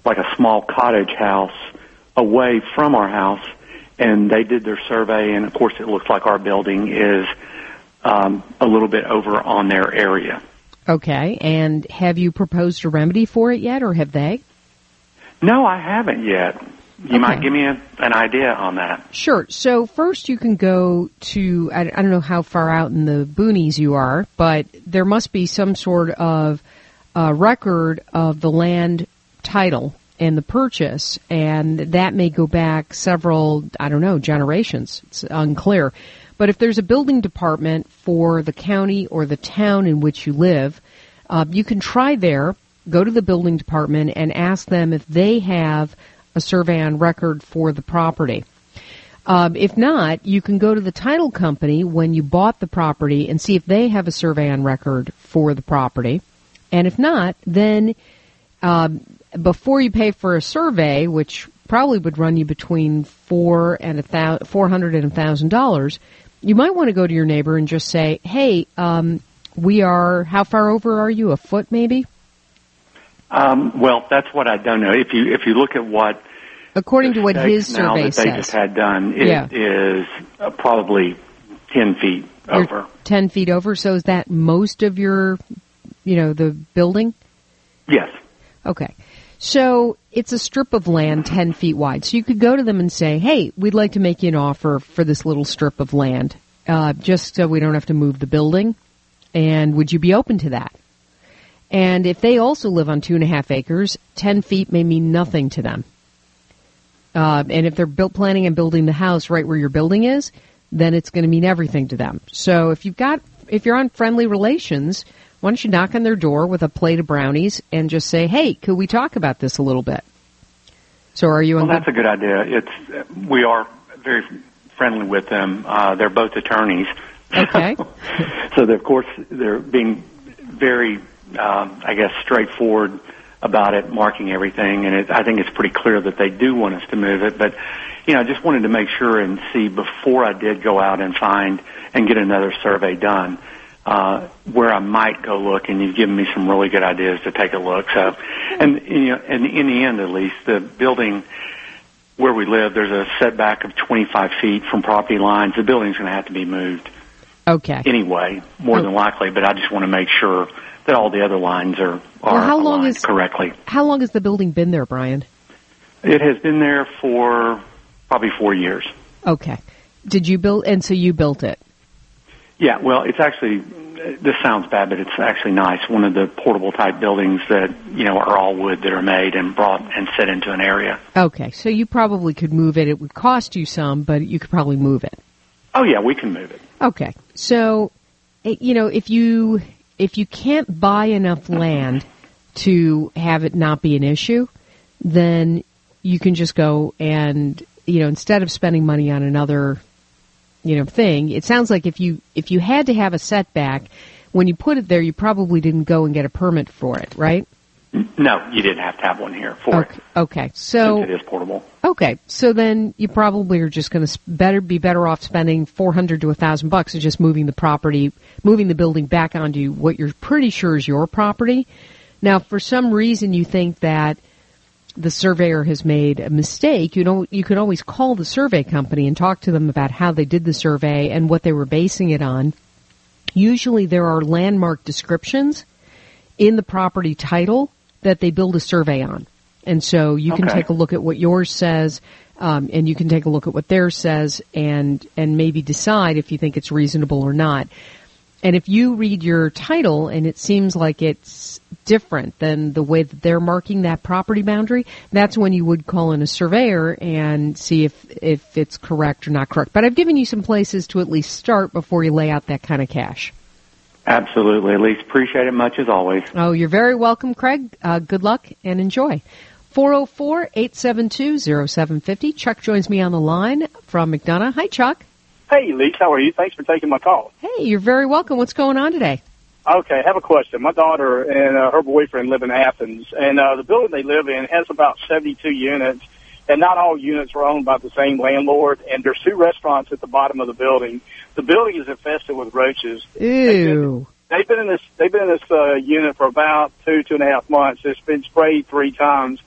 I: like a small cottage house away from our house, and they did their survey, and of course it looks like our building is um, a little bit over on their area.
B: Okay, and have you proposed a remedy for it yet, or have they?
I: No, I haven't yet. You
B: okay.
I: might give me a, an idea on that.
B: Sure. So first you can go to, I, I don't know how far out in the boonies you are, but there must be some sort of uh, record of the land title and the purchase, and that may go back several, I don't know, generations. It's unclear. But if there's a building department for the county or the town in which you live, uh, you can try there, go to the building department, and ask them if they have a survey on record for the property. Um, if not, you can go to the title company when you bought the property and see if they have a survey on record for the property. And if not, then um, before you pay for a survey, which probably would run you between four and a thousand, four hundred and a thousand dollars, you might want to go to your neighbor and just say, "Hey, um, we are. How far over are you? A foot, maybe?"
I: Um, well, that's what I don't know. If you if you look at what
B: according to what his survey
I: that
B: says,
I: they just had done, it
B: yeah.
I: is uh, probably ten feet
B: You're
I: over.
B: Ten feet over. So is that most of your, you know, the building?
I: Yes.
B: Okay. So it's a strip of land ten feet wide. So you could go to them and say, "Hey, we'd like to make you an offer for this little strip of land, uh, just so we don't have to move the building. And would you be open to that?" And if they also live on two and a half acres, ten feet may mean nothing to them. Uh, and if they're built, planning on building the house right where your building is, then it's going to mean everything to them. So if you've got, if you're on friendly relations, why don't you knock on their door with a plate of brownies and just say, "Hey, could we talk about this a little bit?" So are you?
I: Well,
B: on
I: that's a good idea. It's we are very friendly with them. Uh, they're both attorneys.
B: Okay.
I: So they're, of course they're being very, um, I guess, straightforward about it, marking everything, and it, I think it's pretty clear that they do want us to move it. But you know, I just wanted to make sure and see before I did go out and find and get another survey done. Uh, where I might go look, and you've given me some really good ideas to take a look. So, and you know, and in the end, at least, the building where we live, there's a setback of twenty-five feet from property lines. The building's going to have to be moved.
B: Okay.
I: Anyway, more
B: okay.
I: than likely, but I just want to make sure that all the other lines are are
B: well, how long
I: aligned
B: is,
I: correctly.
B: How long has the building been there, Brian?
I: It has been there for probably four years.
B: Okay. Did you build? And so you built it.
I: Yeah, well, it's actually, this sounds bad, but it's actually nice. One of the portable type buildings that, you know, are all wood that are made and brought and set into an area.
B: Okay, so you probably could move it. It would cost you some, but you could probably move it.
I: Oh, yeah, we can move it.
B: Okay, so, you know, if you, if you can't buy enough land to have it not be an issue, then you can just go and, you know, instead of spending money on another you know, thing. It sounds like if you if you had to have a setback, when you put it there, you probably didn't go and get a permit for it, right?
I: No, you didn't have to have one here for
B: okay.
I: it.
B: Okay, so
I: since it is portable.
B: Okay, so then you probably are just going to better be better off spending four hundred to a thousand bucks and just moving the property, moving the building back onto what you're pretty sure is your property. Now, for some reason, you think that the surveyor has made a mistake, you know, you can always call the survey company and talk to them about how they did the survey and what they were basing it on. Usually there are landmark descriptions in the property title that they build a survey on. And so you can
I: okay.
B: take a look at what yours says, um, and you can take a look at what theirs says and, and maybe decide if you think it's reasonable or not. And if you read your title and it seems like it's different than the way that they're marking that property boundary, that's when you would call in a surveyor and see if, if it's correct or not correct. But I've given you some places to at least start before you lay out that kind of cash.
I: Absolutely. At least appreciate it much as always.
B: Oh, you're very welcome, Craig. Uh, good luck and enjoy. four oh four, eight seven two, oh seven five oh. Chuck joins me on the line from McDonough. Hi, Chuck.
J: Hey, Lisa, how are you? Thanks for taking my call.
B: Hey, you're very welcome. What's going on today?
J: Okay, I have a question. My daughter and uh, her boyfriend live in Athens, and uh, the building they live in has about seventy-two units, and not all units are owned by the same landlord, and there's two restaurants at the bottom of the building. The building is infested with roaches.
B: Ew.
J: They've been, they've been in this, they've been in this uh, unit for about two, two and a half months. It's been sprayed three times.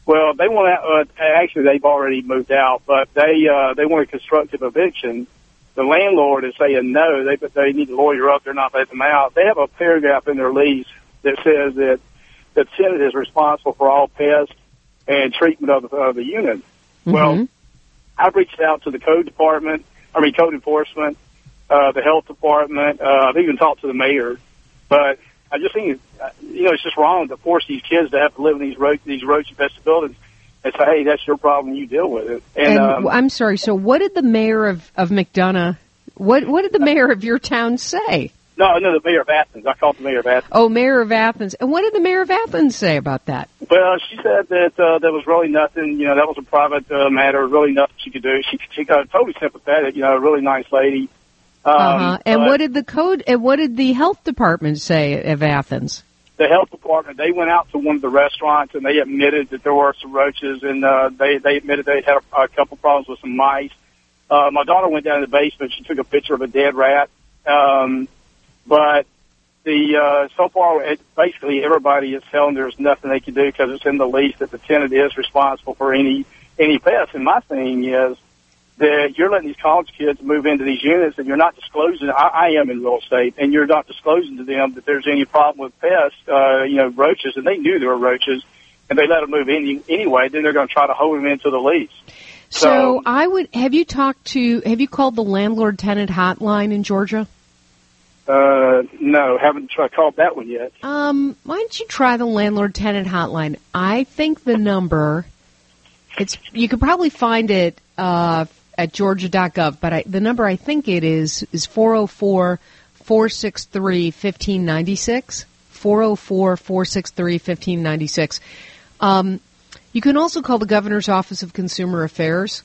J: Well, they want to, uh, actually they've already moved out, but they, uh, they want a constructive eviction. The landlord is saying no, they, they need to lawyer up, they're not letting them out. They have a paragraph in their lease that says that the tenant is responsible for all pest and treatment of the, of the unit. Mm-hmm. Well, I've reached out to the code department, I mean code enforcement, uh, the health department, uh, I've even talked to the mayor, but I just think, you know, it's just wrong to force these kids to have to live in these roach, these roach-infested buildings and say, hey, that's your problem, you deal with it. And,
B: and
J: um,
B: I'm sorry, so what did the mayor of, of McDonough, what what did the mayor of your town say?
J: No, no, the mayor of Athens. I called the mayor of Athens.
B: Oh, mayor of Athens. And what did the mayor of Athens say about that?
J: Well, she said that uh, there was really nothing, you know, that was a private uh, matter, really nothing she could do. She, she got totally sympathetic, you know, a really nice lady. Um,
B: uh-huh. And what did the code, and what did the health department say of Athens?
J: The health department, they went out to one of the restaurants and they admitted that there were some roaches, and uh, they, they admitted they had a, a couple problems with some mice. Uh, my daughter went down to the basement. She took a picture of a dead rat. Um, but the, uh, so far, it, basically everybody is telling there's nothing they can do because it's in the lease that the tenant is responsible for any, any pests. And my thing is that you're letting these college kids move into these units and you're not disclosing, I, I am in real estate, and you're not disclosing to them that there's any problem with pests, uh, you know, roaches, and they knew there were roaches, and they let them move in anyway, then they're going to try to hold them into the lease.
B: So,
J: So
B: I would, have you talked to, have you called the landlord-tenant hotline in Georgia?
J: Uh, no, haven't tried called that one yet.
B: Um, why don't you try the landlord-tenant hotline? I think the number, it's, you could probably find it, uh, at georgia dot gov, but I, the number I think it is is four oh four, four six three, one five nine six, four oh four, four six three, one five nine six. Um, you can also call the Governor's Office of Consumer Affairs.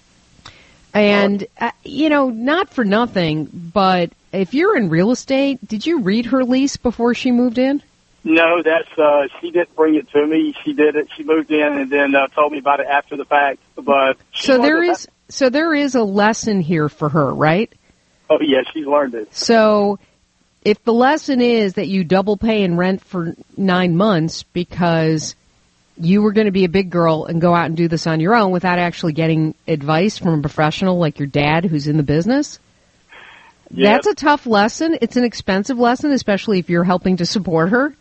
B: And, uh, you know, not for nothing, but if you're in real estate, did you read her lease before she moved in?
J: No, that's, uh, she didn't bring it to me. She did it. She moved in and then, uh, told me about it after the fact, but.
B: So there is, so there is a lesson here for her, right?
J: Oh, yeah, she's learned it.
B: So if the lesson is that you double pay in rent for nine months because you were going to be a big girl and go out and do this on your own without actually getting advice from a professional like your dad who's in the business, yep. That's a tough lesson. It's an expensive lesson, especially if you're helping to support her.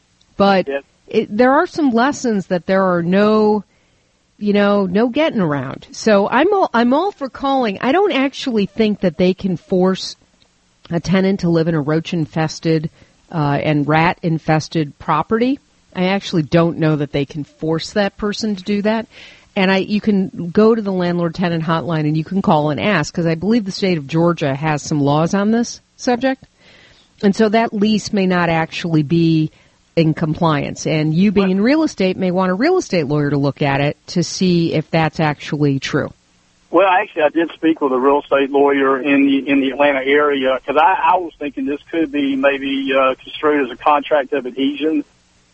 B: But yep. it, there are some lessons that there are no, you know, no getting around. So I'm all, I'm all for calling. I don't actually think that they can force a tenant to live in a roach-infested uh, and rat-infested property. I actually don't know that they can force that person to do that. And I, you can go to the landlord-tenant hotline and you can call and ask, because I believe the state of Georgia has some laws on this subject. And so that lease may not actually be in compliance. And you being in real estate may want a real estate lawyer to look at it to see if that's actually true.
J: Well, actually, I did speak with a real estate lawyer in the in the Atlanta area, because I, I was thinking this could be maybe uh, construed as a contract of adhesion.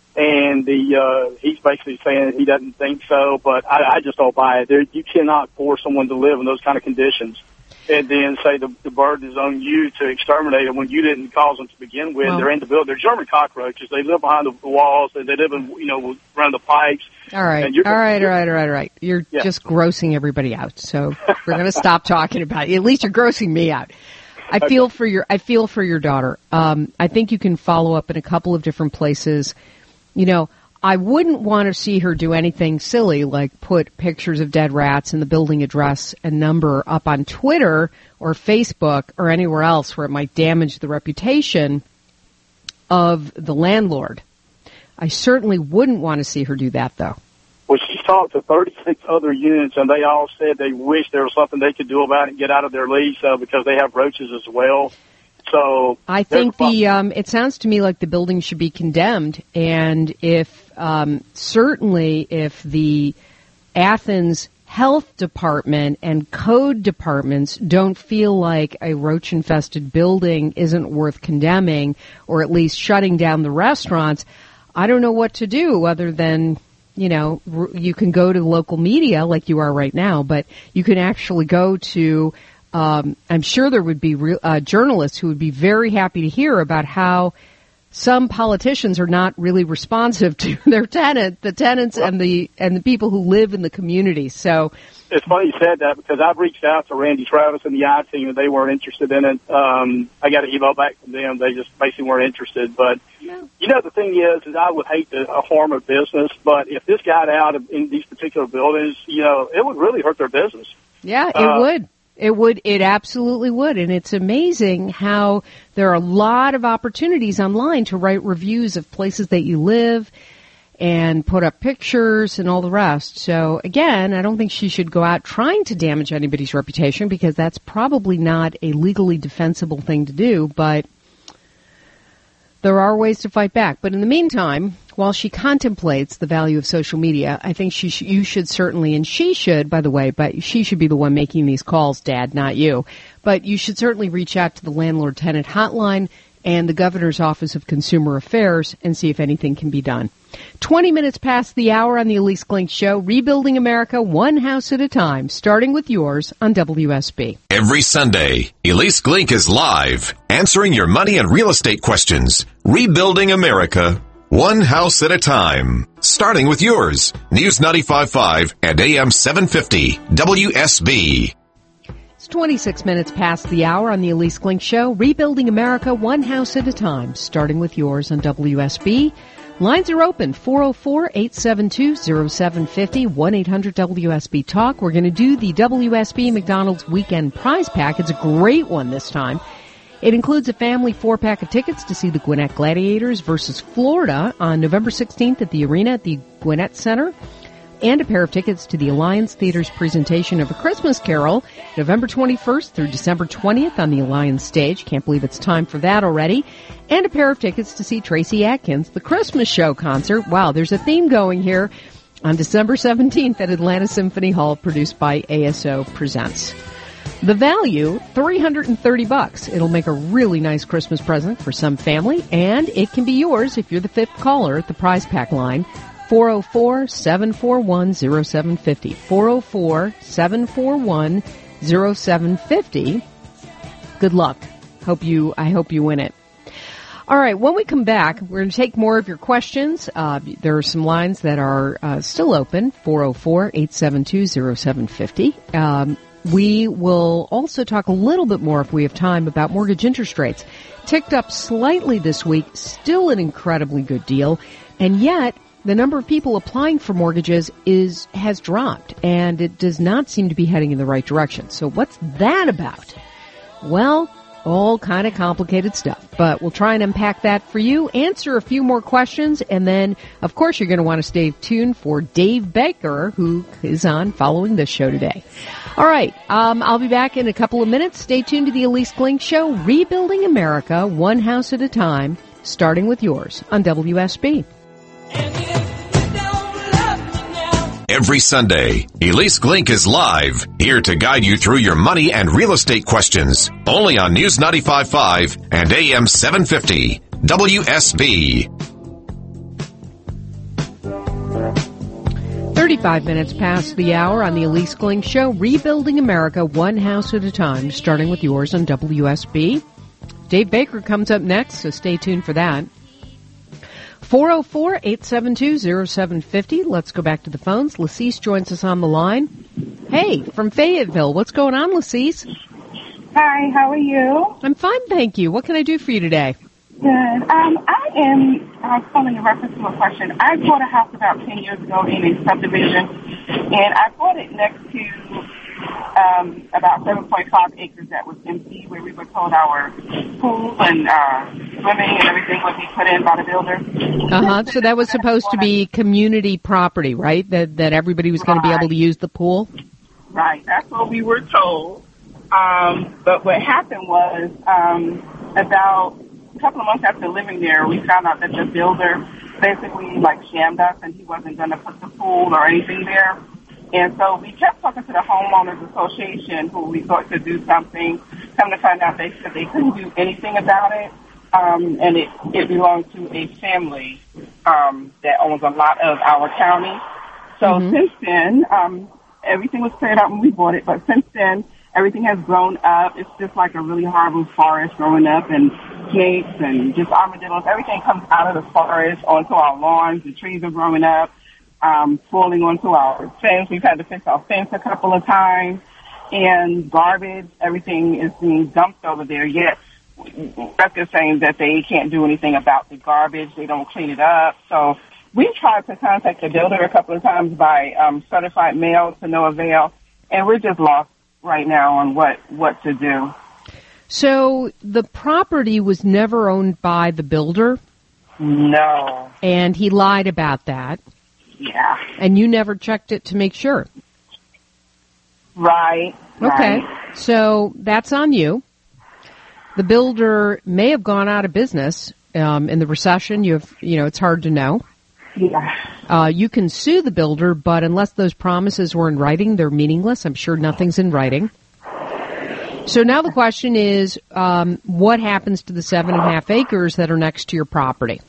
J: And the uh, he's basically saying he doesn't think so, but I, I just don't buy it. There, you cannot force someone to live in those kind of conditions and then say the, the burden is on you to exterminate them when you didn't cause them to begin with. Well, they're in the building. They're German cockroaches. They live behind the walls, and they live in, you know, around the pipes.
B: All right, all right, all right, all right, all right. You're yeah. just grossing everybody out, so we're going to stop talking about it. At least you're grossing me out. I okay. feel for your I feel for your daughter. Um, I think you can follow up in a couple of different places. You know, I wouldn't want to see her do anything silly like put pictures of dead rats and the building address and number up on Twitter or Facebook or anywhere else where it might damage the reputation of the landlord. I certainly wouldn't want to see her do that, though.
J: Well, she's talked to thirty-six other units, and they all said they wish there was something they could do about it and get out of their lease uh, because they have roaches as well. So
B: I think the um, it sounds to me like the building should be condemned, and if um, certainly if the Athens Health Department and code departments don't feel like a roach-infested building isn't worth condemning, or at least shutting down the restaurants, I don't know what to do other than, you know, you can go to local media like you are right now, but you can actually go to. Um, I'm sure there would be re- uh, journalists who would be very happy to hear about how some politicians are not really responsive to their tenant, the tenants and the and the people who live in the community. So
J: it's funny you said that because I've reached out to Randy Travis and the I team and they weren't interested in it. Um, I got an email back from them. They just basically weren't interested. But, no. you know, the thing is, is I would hate to uh, harm a business, but if this got out of, in these particular buildings, you know, it would really hurt their business.
B: Yeah, it
J: uh,
B: would. It would. It absolutely would. And it's amazing how there are a lot of opportunities online to write reviews of places that you live and put up pictures and all the rest. So, again, I don't think she should go out trying to damage anybody's reputation because that's probably not a legally defensible thing to do, but there are ways to fight back. But in the meantime, while she contemplates the value of social media, I think she sh- you should certainly, and she should, by the way, but she should be the one making these calls, Dad, not you. But you should certainly reach out to the landlord-tenant hotline and the Governor's Office of Consumer Affairs and see if anything can be done. twenty minutes past the hour on the Elise Glink Show, rebuilding America one house at a time, starting with yours on W S B.
D: Every Sunday, Elise Glink is live, answering your money and real estate questions. Rebuilding America one house at a time, starting with yours. News ninety-five point five and A M seven fifty, W S B.
B: It's twenty-six minutes past the hour on the Elise Glink Show, rebuilding America one house at a time, starting with yours on W S B. Lines are open, four oh four, eight seven two, oh seven five oh, one eight hundred W S B Talk. We're going to do the W S B McDonald's Weekend Prize Pack. It's a great one this time. It includes a family four-pack of tickets to see the Gwinnett Gladiators versus Florida on November sixteenth at the arena at the Gwinnett Center, and a pair of tickets to the Alliance Theater's presentation of A Christmas Carol, November twenty-first through December twentieth on the Alliance stage. Can't believe it's time for that already. And a pair of tickets to see Tracy Atkins, the Christmas Show concert. Wow, there's a theme going here on December seventeenth at Atlanta Symphony Hall, produced by A S O Presents. The value, three hundred thirty bucks. It'll make a really nice Christmas present for some family, and it can be yours if you're the fifth caller at the prize pack line, four oh four, seven four one, oh seven five oh, four oh four, seven four one, oh seven five oh. Good luck. Hope you, I hope you win it. All right, when we come back, we're going to take more of your questions. Uh, there are some lines that are uh, still open, four oh four, eight seven two, oh seven five oh. Um, we will also talk a little bit more, if we have time, about mortgage interest rates. Ticked up slightly this week, still an incredibly good deal, and yet the number of people applying for mortgages is has dropped, and it does not seem to be heading in the right direction. So what's that about? Well, all kind of complicated stuff, but we'll try and unpack that for you, answer a few more questions, and then, of course, you're going to want to stay tuned for Dave Baker, who is on following this show today. All right, um, I'll be back in a couple of minutes. Stay tuned to the Elise Glink Show, rebuilding America one house at a time, starting with yours on W S B.
D: Every Sunday, Elise Glink is live, here to guide you through your money and real estate questions. Only on News ninety-five point five and A M seven fifty, W S B.
B: thirty-five minutes past the hour on the Elise Glink Show, rebuilding America one house at a time, starting with yours on W S B. Dave Baker comes up next, so stay tuned for that. four oh four, eight seven two, oh seven five oh. Let's go back to the phones. Laceese joins us on the line. Hey, from Fayetteville. What's going on, Laceese?
K: Hi, how are you?
B: I'm fine, thank you. What can I do for you today?
K: Good. Um, I am uh, calling in reference to a question. I bought a house about ten years ago in a subdivision, and I bought it next to um, about seven point five acres that was empty, where we were told our pool and uh, swimming and everything would be put in by the builder.
B: Uh-huh. So that was supposed to be community property, right? That that everybody was going to be able to use the pool?
K: Right. That's what we were told. Um, but what happened was um, about a couple of months after living there, we found out that the builder basically like shammed us, and he wasn't going to put the pool or anything there. And so we kept talking to the homeowners association, who we thought could do something. Come to find out, they said they couldn't do anything about it, um, and it it belonged to a family um, that owns a lot of our county. So mm-hmm. since then, um, everything was cleared out when we bought it. But since then, everything has grown up. It's just like a really horrible forest growing up, and snakes and just armadillos. Everything comes out of the forest onto our lawns. The trees are growing up, um, falling onto our fence. We've had to fix our fence a couple of times. And garbage, everything is being dumped over there, yet they're saying that they can't do anything about the garbage. They don't clean it up. So we tried to contact the builder a couple of times by um, certified mail to no avail, and we're just lost right now on what, what to do.
B: So the property was never owned by the builder?
K: No.
B: And he lied about that?
K: Yeah.
B: And you never checked it to make sure?
K: Right.
B: Okay.
K: Right.
B: So that's on you. The builder may have gone out of business um, in the recession. You have, you know, it's hard to know.
K: Yeah.
B: Uh, you can sue the builder, but unless those promises were in writing, they're meaningless. I'm sure nothing's in writing. So now the question is, um, what happens to the seven and a half acres that are next to your property?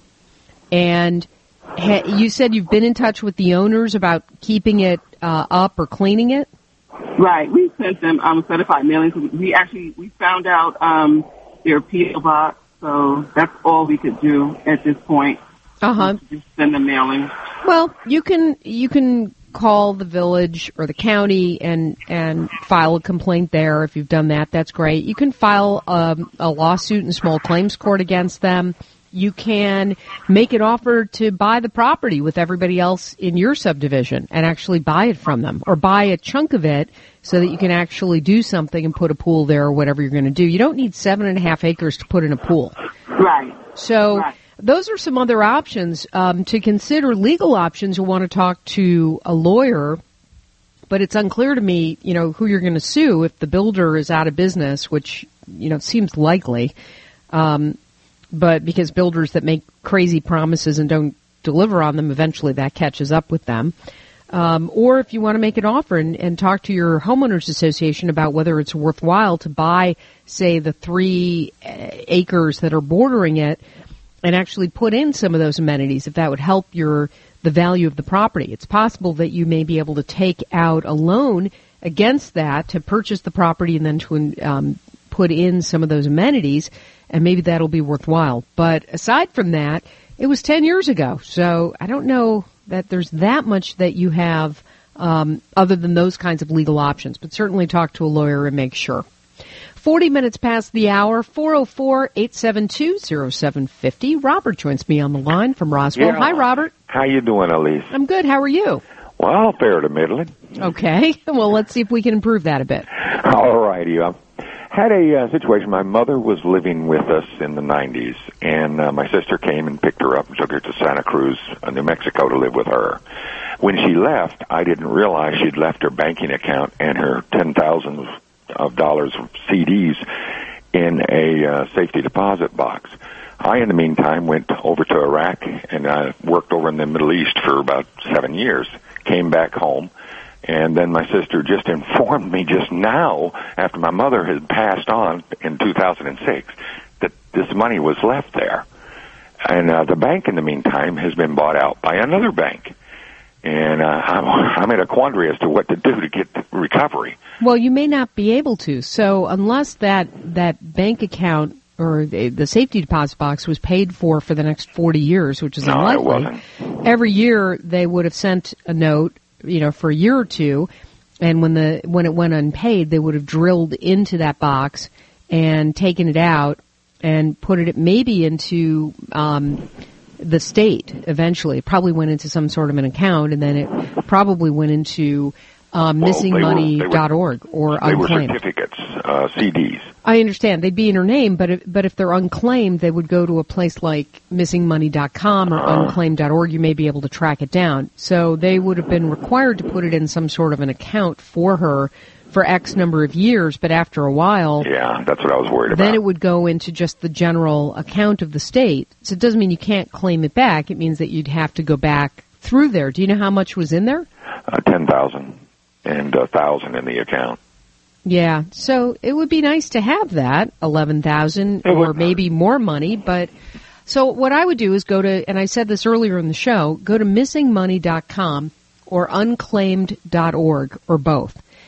B: And ha- you said you've been in touch with the owners about keeping it uh, up or cleaning it?
K: Right. We sent them um, certified mailings. We actually, we found out um, their P O box, so that's all we could do at this point.
B: Uh-huh.
K: Just send them mailings.
B: Well, you can you can call the village or the county and and file a complaint there. If you've done that, that's great. You can file um, a lawsuit in small claims court against them. You can make an offer to buy the property with everybody else in your subdivision and actually buy it from them, or buy a chunk of it so that you can actually do something and put a pool there or whatever you're going to do. You don't need seven and a half acres to put in a pool.
K: Right.
B: So
K: right.
B: Those are some other options. Um, to consider legal options, you'll want to talk to a lawyer, but it's unclear to me, you know, who you're going to sue if the builder is out of business, which, you know, seems likely. Um, but because builders that make crazy promises and don't deliver on them, eventually that catches up with them. Um, or if you want to make an offer and, and talk to your homeowners association about whether it's worthwhile to buy, say, the three acres that are bordering it and actually put in some of those amenities, if that would help your the value of the property. It's possible that you may be able to take out a loan against that to purchase the property and then to um, put in some of those amenities, and maybe that'll be worthwhile. But aside from that, it was ten years ago, so I don't know that there's that much that you have um, other than those kinds of legal options. But certainly talk to a lawyer and make sure. forty minutes past the hour, four oh four, eight seven two, oh seven five oh. Robert joins me on the line from Roswell.
L: Yeah.
B: Hi, Robert.
L: How you doing, Elise?
B: I'm good. How are you?
L: Well, fair to middling.
B: Okay. Well, let's see if we can improve that a bit.
L: All righty. I had a uh, situation. My mother was living with us in the nineties, and uh, my sister came and picked her up and took her to Santa Cruz, uh, New Mexico, to live with her. When she left, I didn't realize she'd left her banking account and her ten thousand of dollars of C Ds in a uh, safety deposit box. I, in the meantime, went over to Iraq and I worked over in the Middle East for about seven years, came back home, and then my sister just informed me just now, after my mother had passed on in two thousand six, that this money was left there. And uh, the bank, in the meantime, has been bought out by another bank. And uh, I'm, I'm in a quandary as to what to do to get the recovery.
B: Well, you may not be able to. So unless that, that bank account or the, the safety deposit box was paid for for the next forty years, which is
L: no,
B: unlikely,
L: it wasn't.
B: Every year they would have sent a note, you know, for a year or two, and when the when it went unpaid, they would have drilled into that box and taken it out and put it maybe into um, the state eventually. It probably went into some sort of an account, and then it probably went into um,
L: well,
B: missing money dot org or
L: they
B: unclaimed.
L: They were certificates, uh, C Ds.
B: I understand. They'd be in her name, but if, but if they're unclaimed, they would go to a place like missing money dot com or
L: uh,
B: unclaimed dot org. You may be able to track it down. So they would have been required to put it in some sort of an account for her for X number of years, but after a while...
L: Yeah, that's what I was worried about.
B: Then it would go into just the general account of the state. So it doesn't mean you can't claim it back. It means that you'd have to go back through there. Do you know how much was in there?
L: Uh, ten thousand and a thousand in the account.
B: Yeah, so it would be nice to have that, eleven thousand or
L: would.
B: maybe more money, but so what I would do is go to, and I said this earlier in the show, go to missing money dot com or unclaimed dot org or both.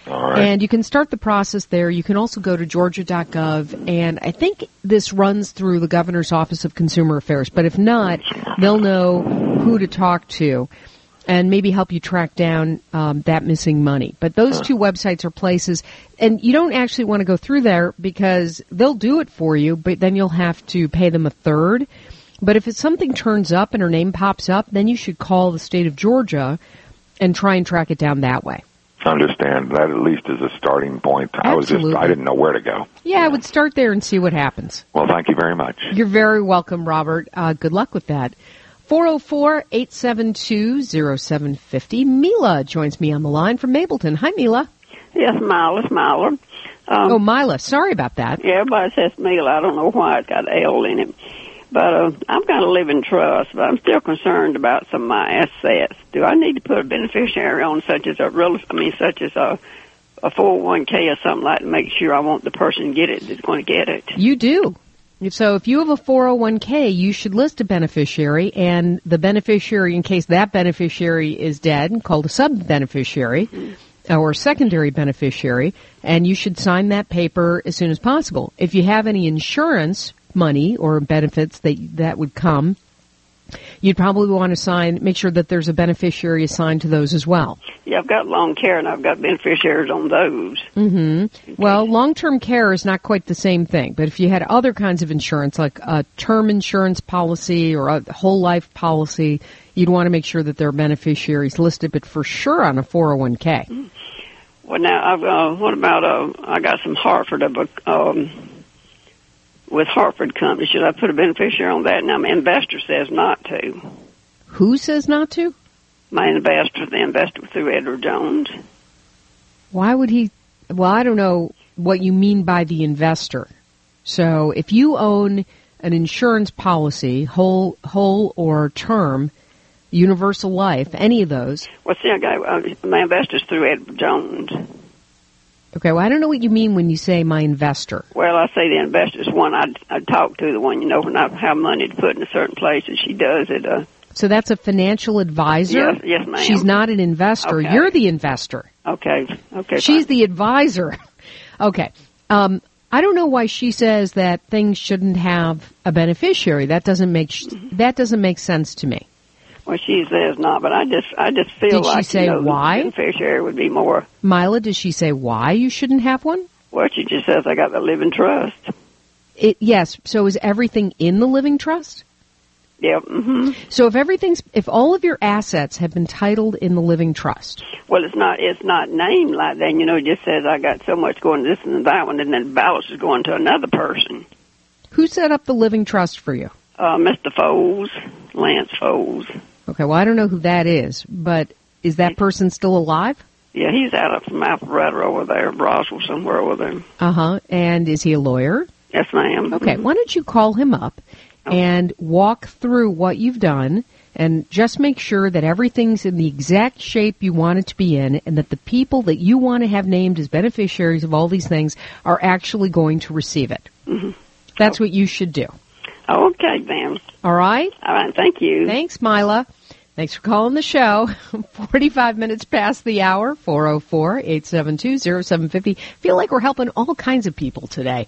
L: All right.
B: And you can start the process there. You can also go to georgia dot gov, and I think this runs through the Governor's Office of Consumer Affairs. But if not, they'll know who to talk to and maybe help you track down um, that missing money. But those two websites are places, and you don't actually want to go through there because they'll do it for you, but then you'll have to pay them a third. But if it's something turns up and her name pops up, then you should call the state of Georgia and try and track it down that way.
L: Understand. That at least is a starting point.
B: Absolutely.
L: I was just, I didn't know where to go.
B: Yeah, I would start there and see what happens.
L: Well, thank you very much.
B: You're very welcome, Robert. Uh, good luck with that. four oh four, eight seven two, oh seven five oh. Mila joins me on the line from Mableton. Hi, Mila.
M: Yes, Mila. It's Mila. Um,
B: oh, Mila. Sorry about that.
M: Yeah, everybody says Mila. I don't know why it's got L in it. But uh, I've got a living trust, but I'm still concerned about some of my assets. Do I need to put a beneficiary on, such as a real, I mean, such as a a four oh one k or something like that, to make sure I want the person to get it that's going to get it?
B: You do. So if you have a four oh one k, you should list a beneficiary, and the beneficiary, in case that beneficiary is dead, called a sub-beneficiary mm-hmm. or secondary beneficiary, and you should sign that paper as soon as possible. If you have any insurance money or benefits that that would come, you'd probably want to sign, make sure that there's a beneficiary assigned to those as well.
M: Yeah, I've got long care and I've got beneficiaries on those.
B: Mm-hmm. Okay. Well, long-term care is not quite the same thing, but if you had other kinds of insurance, like a term insurance policy or a whole life policy, you'd want to make sure that there are beneficiaries listed, but for sure on a four oh one k.
M: Well, now, I've, uh, what about, uh, I got some Hartford, um, with Hartford Company. Should I put a beneficiary on that? Now, my investor says not to.
B: Who says not to?
M: My investor, the investor through Edward Jones.
B: Why would he? Well, I don't know what you mean by the investor. So if you own an insurance policy, whole, whole or term, universal life, any of those.
M: Well, see, I got, uh, my investor's through Edward Jones.
B: Okay, well, I don't know what you mean when you say my investor.
M: Well, I say the investor's one I'd, I'd talk to, the one, you know, when I have money to put in a certain place, and she does it. Uh,
B: so that's a financial advisor?
M: Yes, yes, ma'am.
B: She's not an investor.
M: Okay.
B: You're the investor.
M: Okay, okay.
B: She's
M: fine.
B: the advisor. Okay. Um, I don't know why she says that things shouldn't have a beneficiary. That doesn't make sh- that doesn't make sense to me.
M: Well, she says not, but I just I just feel
B: did
M: like
B: she say
M: you know,
B: why?
M: the beneficiary would be more.
B: Mila, does she say why you shouldn't have one?
M: Well, she just says I got the living trust.
B: It, yes. So is everything in the living trust?
M: Yeah. Mm-hmm.
B: So if everything's, if all of your assets have been titled in the living trust.
M: Well, it's not it's not named like that. You know, it just says I got so much going to this and that one, and then the balance is going to another person.
B: Who set up the living trust for you?
M: Uh, Mister Foles, Lance Foles.
B: Okay, well, I don't know who that is, but is that person still alive?
M: Yeah, he's out of from Alpharetta over there, Roswell, somewhere over there.
B: Uh-huh. And is he a lawyer?
M: Yes, ma'am.
B: Okay, why don't you call him up and walk through what you've done and just make sure that everything's in the exact shape you want it to be in and that the people that you want to have named as beneficiaries of all these things are actually going to receive it.
M: Mm-hmm.
B: That's oh. what you should do.
M: Okay, ma'am.
B: All right?
M: All right, thank you.
B: Thanks, Mila. Thanks for calling the show. forty-five minutes past the hour, four oh four, eight seven two, oh seven five oh. Feel like we're helping all kinds of people today.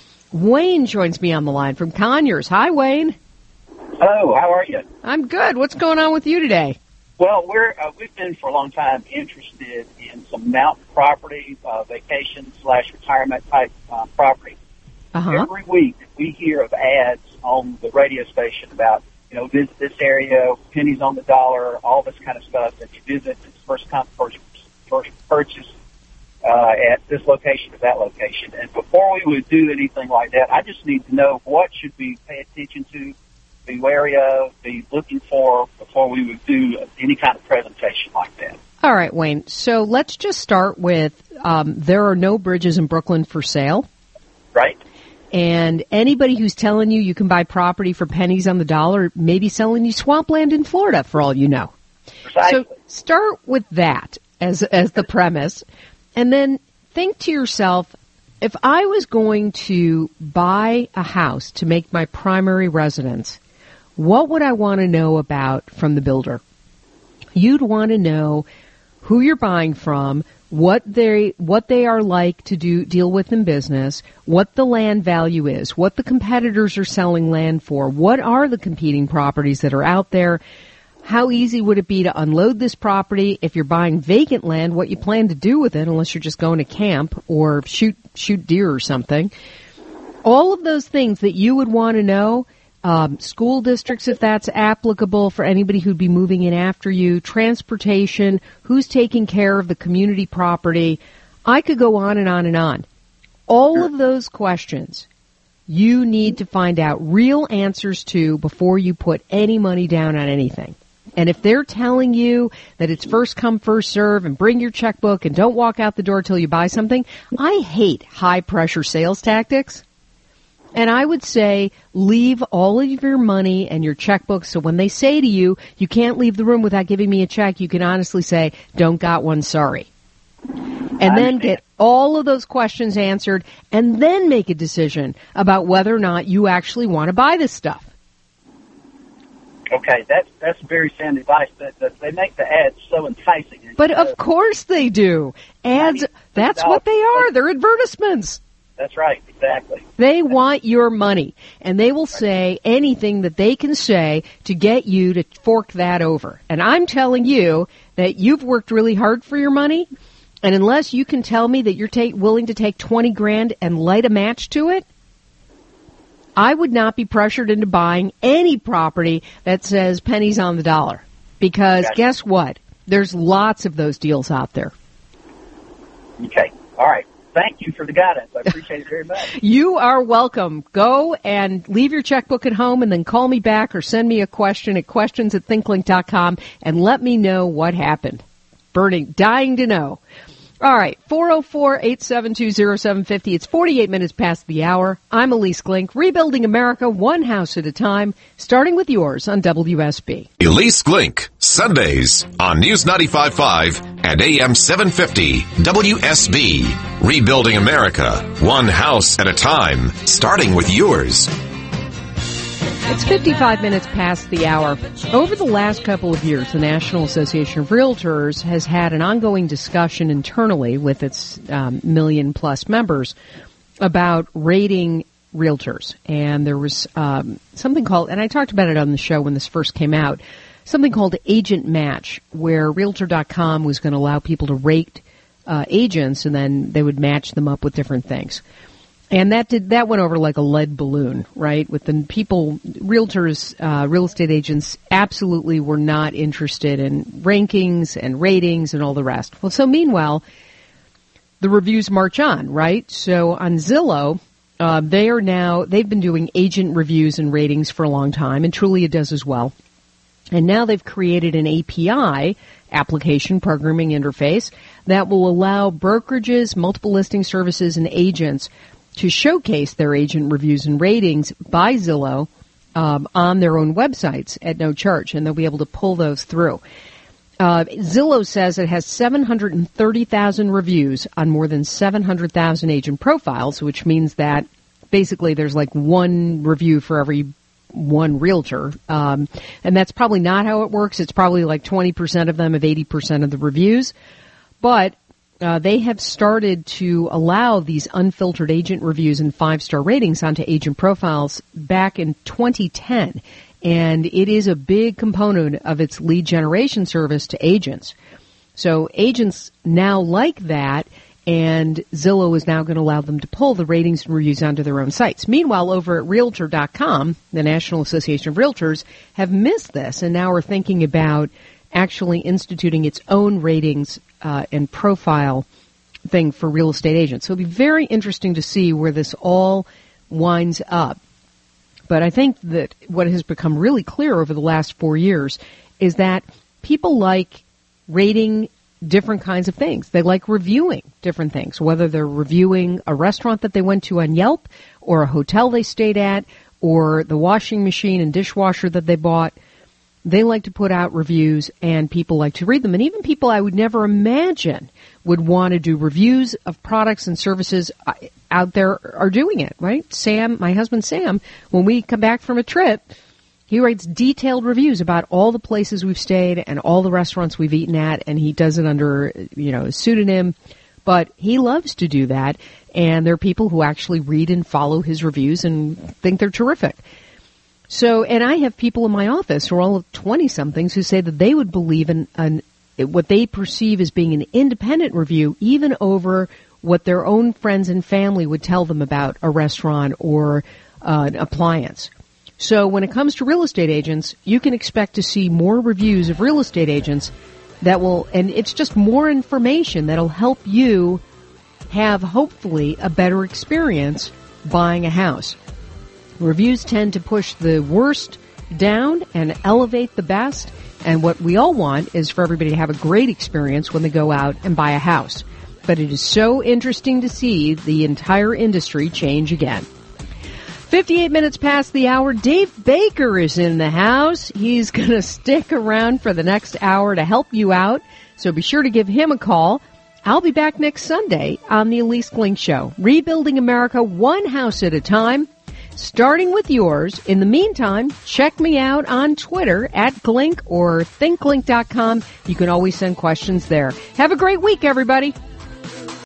B: Wayne joins me on the line from Conyers. Hi, Wayne.
N: Hello, how are you?
B: I'm good. What's going on with you today?
N: Well, we're, uh, we've been for a long time interested in some mountain property, uh, vacation slash retirement type uh, property.
B: Uh-huh.
N: Every week we hear of ads on the radio station about, you know, visit this area, pennies on the dollar, all this kind of stuff that you visit, it's first come, first, first purchase uh, at this location or that location. And before we would do anything like that, I just need to know what should we pay attention to, be wary of, be looking for before we would do any kind of presentation like that.
B: All right, Wayne. So let's just start with um, there are no bridges in Brooklyn for sale.
N: Right.
B: And anybody who's telling you you can buy property for pennies on the dollar may be selling you swampland in Florida, for all you know.
N: Precisely.
B: So start with that as as the premise, and then think to yourself, if I was going to buy a house to make my primary residence, what would I want to know about from the builder? You'd want to know who you're buying from, what they what they are like to do deal with in business, what the land value is, what the competitors are selling land for, what are the competing properties that are out there, how easy would it be to unload this property, if you're buying vacant land, what you plan to do with it, unless you're just going to camp or shoot shoot deer or something. All of those things that you would want to know. Um, school districts, if that's applicable for anybody who'd be moving in after you, transportation, who's taking care of the community property. I could go on and on and on. All of those questions you need to find out real answers to before you put any money down on anything. And if they're telling you that it's first come, first serve and bring your checkbook and don't walk out the door till you buy something, I hate high pressure sales tactics. And I would say leave all of your money and your checkbook, so when they say to you, you can't leave the room without giving me a check, you can honestly say, don't got one, sorry. And then get all of those questions answered, and then make a decision about whether or not you actually want to buy this stuff.
N: Okay, that's that's very sound advice. That, that they make the ads so enticing.
B: But of course they do. Ads, that's what they are. They're advertisements.
N: That's right, exactly.
B: They want your money, and they will say anything that they can say to get you to fork that over. And I'm telling you that you've worked really hard for your money, and unless you can tell me that you're ta- willing to take twenty grand and light a match to it, I would not be pressured into buying any property that says pennies on the dollar. Because gotcha. Guess what? There's lots of those deals out there.
N: Okay, all right. Thank you for the guidance. I appreciate it very much.
B: You are welcome. Go and leave your checkbook at home and then call me back or send me a question at questions at thinklink dot com and let me know what happened. Burning, dying to know. All right, four oh four, eight seven two, oh seven five oh. It's forty-eight minutes past the hour. I'm Elise Glink, rebuilding America one house at a time, starting with yours on W S B.
D: Elise Glink, Sundays on News ninety-five point five and A M seven fifty W S B. Rebuilding America one house at a time, starting with yours.
B: It's fifty-five minutes past the hour. Over the last couple of years, the National Association of Realtors has had an ongoing discussion internally with its um, million-plus members about rating realtors. And there was um, something called, and I talked about it on the show when this first came out, something called Agent Match, where Realtor dot com was going to allow people to rate uh, agents, and then they would match them up with different things. And that did that went over like a lead balloon, right? With the people, realtors, uh, real estate agents absolutely were not interested in rankings and ratings and all the rest. Well, so meanwhile, the reviews march on, right? So on Zillow, uh, they are now, they've been doing agent reviews and ratings for a long time, and Trulia does as well. And now they've created an A P I, application programming interface, that will allow brokerages, multiple listing services, and agents to showcase their agent reviews and ratings by Zillow um, on their own websites at no charge, and they'll be able to pull those through. Uh, Zillow says it has seven hundred thirty thousand reviews on more than seven hundred thousand agent profiles, which means that basically there's like one review for every one realtor. Um, and that's probably not how it works. It's probably like twenty percent of them have eighty percent of the reviews. But Uh, they have started to allow these unfiltered agent reviews and five-star ratings onto agent profiles back in twenty ten. And it is a big component of its lead generation service to agents. So agents now like that, and Zillow is now going to allow them to pull the ratings and reviews onto their own sites. Meanwhile, over at Realtor dot com, the National Association of Realtors have missed this and now are thinking about actually instituting its own ratings uh, and profile thing for real estate agents. So it'll be very interesting to see where this all winds up. But I think that what has become really clear over the last four years is that people like rating different kinds of things. They like reviewing different things, whether they're reviewing a restaurant that they went to on Yelp or a hotel they stayed at or the washing machine and dishwasher that they bought. They like to put out reviews, and people like to read them. And even people I would never imagine would want to do reviews of products and services out there are doing it, right? Sam, my husband Sam, when we come back from a trip, He writes detailed reviews about all the places we've stayed and all the restaurants we've eaten at, and he does it under, you know, a pseudonym. But he loves to do that, and there are people who actually read and follow his reviews and think they're terrific. So, and I have people in my office who are all twenty-somethings who say that they would believe in an, what they perceive as being an independent review even over what their own friends and family would tell them about a restaurant or uh, an appliance. So when it comes to real estate agents, you can expect to see more reviews of real estate agents that will, and it's just more information that'll help you have, hopefully, a better experience buying a house. Reviews tend to push the worst down and elevate the best, and what we all want is for everybody to have a great experience when they go out and buy a house. But it is so interesting to see the entire industry change again. fifty-eight minutes past the hour, Dave Baker is in the house. He's going to stick around for the next hour to help you out, so be sure to give him a call. I'll be back next Sunday on the Elise Glink Show, rebuilding America one house at a time, starting with yours. In the meantime, check me out on Twitter at Glink or think glink dot com. You can always send questions there. Have a great week, everybody.